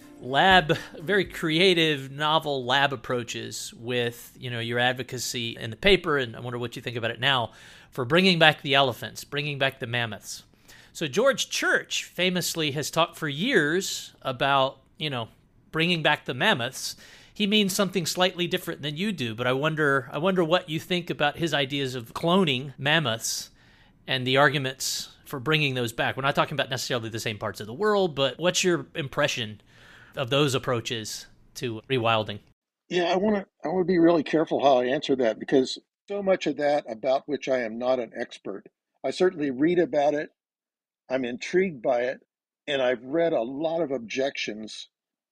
lab, very creative, novel lab approaches with, you know, your advocacy in the paper, and I wonder what you think about it now, for bringing back the elephants, bringing back the mammoths. So George Church famously has talked for years about, you know, bringing back the mammoths. He means something slightly different than you do, but I wonder, I wonder what you think about his ideas of cloning mammoths and the arguments for bringing those back. We're not talking about necessarily the same parts of the world, but what's your impression of those approaches to rewilding? Yeah, I want to I want to be really careful how I answer that, because so much of that about which I am not an expert. I certainly read about it. I'm intrigued by it, and I've read a lot of objections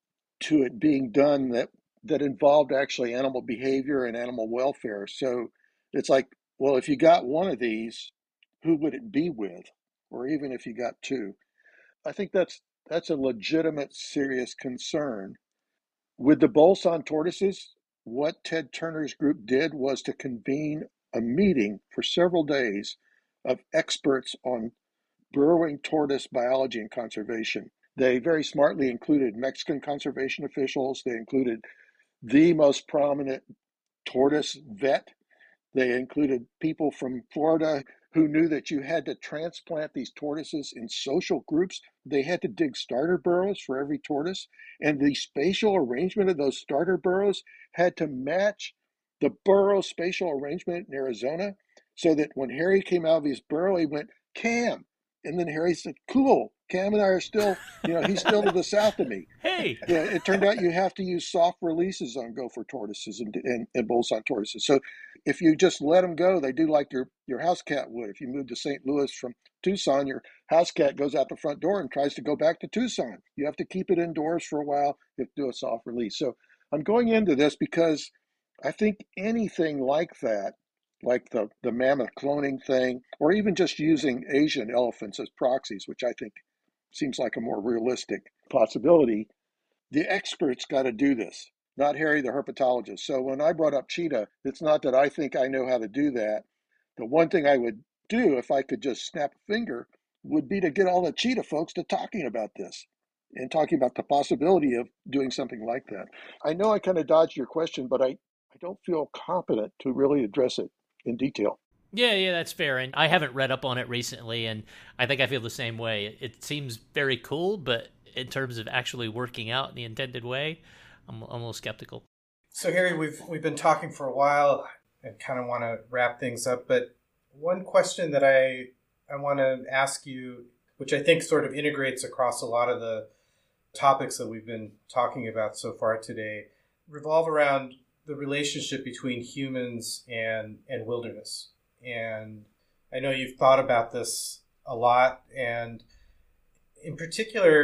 to it being done that that involved actually animal behavior and animal welfare. So it's like, well, if you got one of these, who would it be with? Or even if you got two. I think that's that's a legitimate, serious concern. With the bolson tortoises, what Ted Turner's group did was to convene a meeting for several days of experts on burrowing tortoise biology and conservation. They very smartly included Mexican conservation officials. They included the most prominent tortoise vet. They included people from Florida who knew that you had to transplant these tortoises in social groups. They had to dig starter burrows for every tortoise, and the spatial arrangement of those starter burrows had to match the burrow spatial arrangement in Arizona, so that when Harry came out of his burrow, he went, "Cam." And then Harry said, "Cool, Cam and I are still, you know, he's still to the south of me." Hey. Yeah, it turned out you have to use soft releases on gopher tortoises and, and, and bolson tortoises. So if you just let them go, they do like your, your house cat would. If you move to Saint Louis from Tucson, your house cat goes out the front door and tries to go back to Tucson. You have to keep it indoors for a while. You have to do a soft release. So I'm going into this because I think anything like that, like the, the mammoth cloning thing, or even just using Asian elephants as proxies, which I think seems like a more realistic possibility, the experts got to do this, not Harry the herpetologist. So when I brought up cheetah, it's not that I think I know how to do that. The one thing I would do if I could just snap a finger would be to get all the cheetah folks to talking about this and talking about the possibility of doing something like that. I know I kind of dodged your question, but I, I don't feel competent to really address it in detail. Yeah, yeah, that's fair. And I haven't read up on it recently, and I think I feel the same way. It seems very cool, but in terms of actually working out in the intended way, I'm, I'm a little skeptical. So, Harry, we've we've been talking for a while and kind of want to wrap things up, but one question that I I want to ask you, which I think sort of integrates across a lot of the topics that we've been talking about so far today, revolve around the relationship between humans and, and wilderness. And I know you've thought about this a lot, and in particular,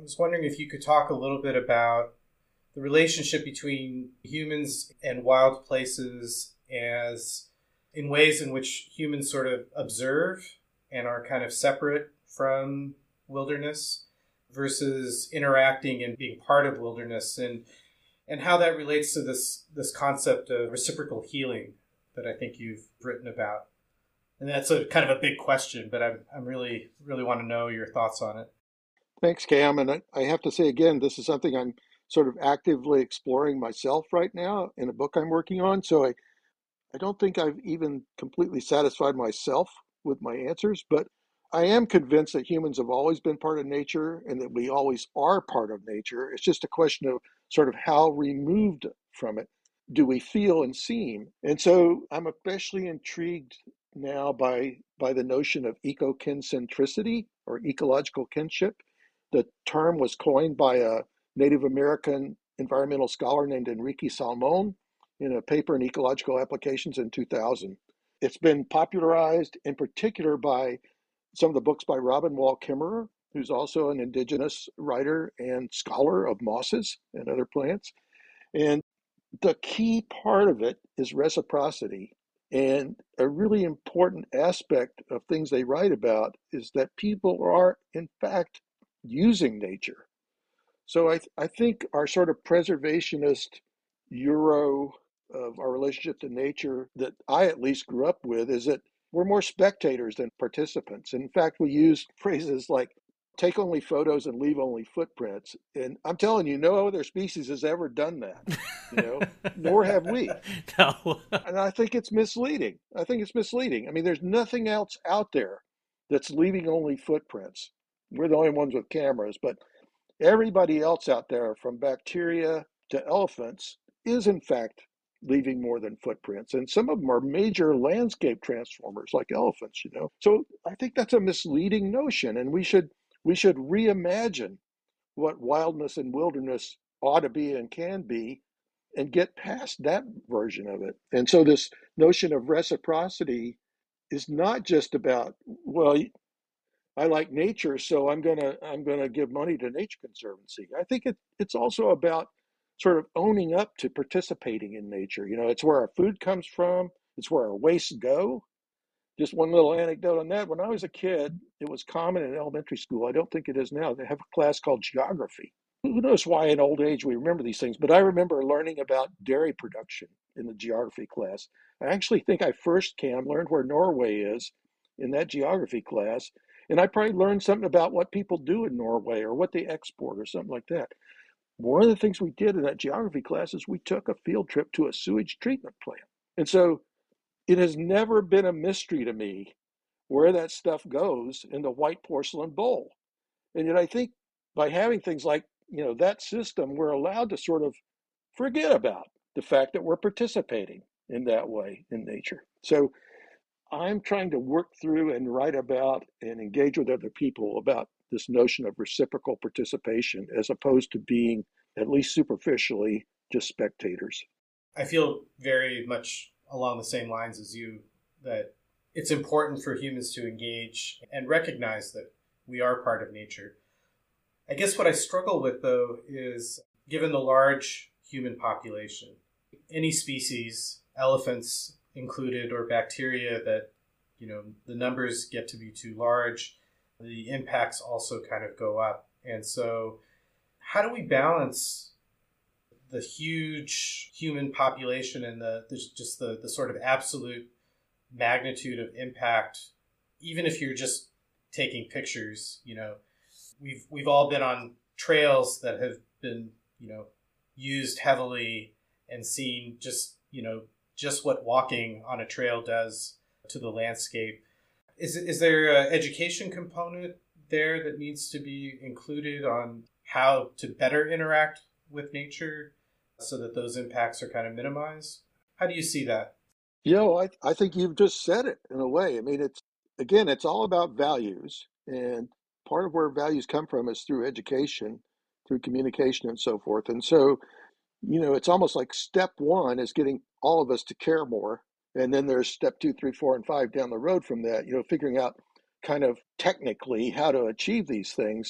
I was wondering if you could talk a little bit about the relationship between humans and wild places as in ways in which humans sort of observe and are kind of separate from wilderness versus interacting and being part of wilderness, and and how that relates to this this concept of reciprocal healing that I think you've written about. And that's a kind of a big question, but I'm I'm really really want to know your thoughts on it. Thanks, Cam. And I, I have to say again, this is something I'm sort of actively exploring myself right now in a book I'm working on. So I, I don't think I've even completely satisfied myself with my answers, but I am convinced that humans have always been part of nature and that we always are part of nature. It's just a question of sort of how removed from it do we feel and seem. And so I'm especially intrigued now by by the notion of eco-kincentricity or ecological kinship. The term was coined by a Native American environmental scholar named Enrique Salmon in a paper in Ecological Applications in two thousand. It's been popularized in particular by some of the books by Robin Wall Kimmerer, who's also an indigenous writer and scholar of mosses and other plants. And the key part of it is reciprocity. And a really important aspect of things they write about is that people are, in fact, using nature. So I, th- I think our sort of preservationist euro of our relationship to nature that I at least grew up with is that we're more spectators than participants. In fact, we use phrases like take only photos and leave only footprints. And I'm telling you, no other species has ever done that, you know, nor have we. No. And I think it's misleading. I think it's misleading. I mean, there's nothing else out there that's leaving only footprints. We're the only ones with cameras, but everybody else out there, from bacteria to elephants, is in fact leaving more than footprints. And some of them are major landscape transformers like elephants, you know. So I think that's a misleading notion, and we should we should reimagine what wildness and wilderness ought to be and can be and get past that version of it. And so this notion of reciprocity is not just about, well, I like nature, so I'm gonna I'm gonna give money to Nature Conservancy. I think it, it's also about sort of owning up to participating in nature. You know, it's where our food comes from. It's where our wastes go. Just one little anecdote on that. When I was a kid, it was common in elementary school. I don't think it is now. They have a class called geography. Who knows why in old age we remember these things? But I remember learning about dairy production in the geography class. I actually think I first, Cam, learned where Norway is in that geography class. And I probably learned something about what people do in Norway or what they export or something like that. One of the things we did in that geography class is we took a field trip to a sewage treatment plant. And so it has never been a mystery to me where that stuff goes in the white porcelain bowl. And yet I think by having things like, you know, that system, we're allowed to sort of forget about the fact that we're participating in that way in nature. So I'm trying to work through and write about and engage with other people about this notion of reciprocal participation as opposed to being, at least superficially, just spectators. I feel very much along the same lines as you, that it's important for humans to engage and recognize that we are part of nature. I guess what I struggle with, though, is given the large human population, any species, elephants included, or bacteria, that, you know, the numbers get to be too large, the impacts also kind of go up. And so how do we balance the huge human population and the there's just the, the sort of absolute magnitude of impact, even if you're just taking pictures? You know, we've we've all been on trails that have been, you know, used heavily and seen just, you know, just what walking on a trail does to the landscape. Is is there an education component there that needs to be included on how to better interact with nature so that those impacts are kind of minimized? How do you see that? You know, I, I think you've just said it in a way. I mean, it's, again, it's all about values. And part of where values come from is through education, through communication and so forth. And so, you know, it's almost like step one is getting all of us to care more. And then there's step two, three, four, and five down the road from that, you know, figuring out kind of technically how to achieve these things.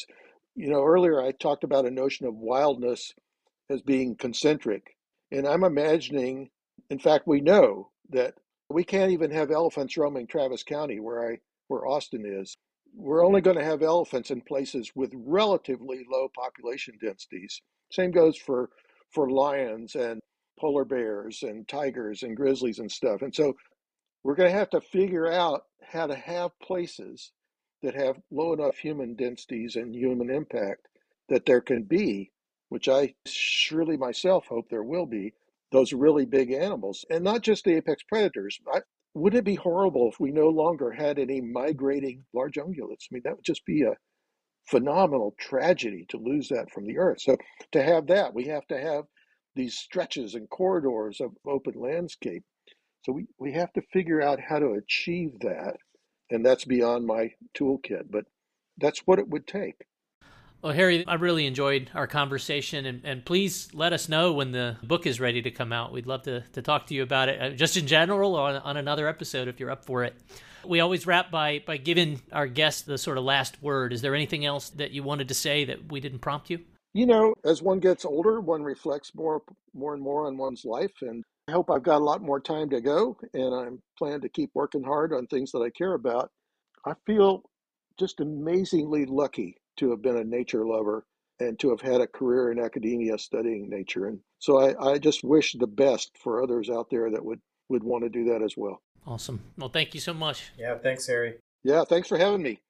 You know, earlier I talked about a notion of wildness as being concentric. And I'm imagining, in fact, we know that we can't even have elephants roaming Travis County where I where Austin is. We're only going to have elephants in places with relatively low population densities. Same goes for for lions and polar bears and tigers and grizzlies and stuff. And so we're going to have to figure out how to have places that have low enough human densities and human impact that there can be, which I surely myself hope there will be, those really big animals. And not just the apex predators. I, would it be horrible if we no longer had any migrating large ungulates? I mean, that would just be a phenomenal tragedy to lose that from the earth. So to have that, we have to have these stretches and corridors of open landscape. So we, we have to figure out how to achieve that. And that's beyond my toolkit, but that's what it would take. Well, Harry, I really enjoyed our conversation, and, and please let us know when the book is ready to come out. We'd love to, to talk to you about it, uh, just in general or on, on another episode if you're up for it. We always wrap by, by giving our guests the sort of last word. Is there anything else that you wanted to say that we didn't prompt you? You know, as one gets older, one reflects more, more and more on one's life, and I hope I've got a lot more time to go, and I'm planning to keep working hard on things that I care about. I feel just amazingly lucky to have been a nature lover and to have had a career in academia studying nature. And so I, I just wish the best for others out there that would, would want to do that as well. Awesome. Well, thank you so much. Yeah, thanks, Harry. Yeah, thanks for having me.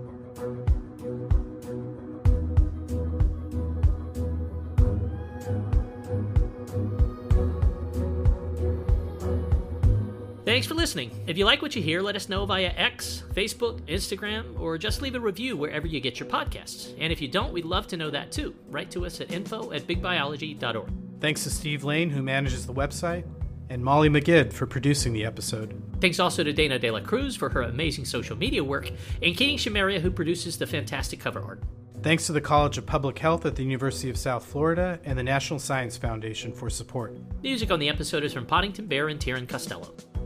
Thanks for listening. If you like what you hear, let us know via X, Facebook, Instagram, or just leave a review wherever you get your podcasts. And if you don't, we'd love to know that too. Write to us at info at big biology dot org. Thanks to Steve Lane, who manages the website, and Molly McGidd for producing the episode. Thanks also to Dana De La Cruz for her amazing social media work, and Katie Shamaria, who produces the fantastic cover art. Thanks to the College of Public Health at the University of South Florida and the National Science Foundation for support. Music on the episode is from Poddington Bear and Tieran Costello.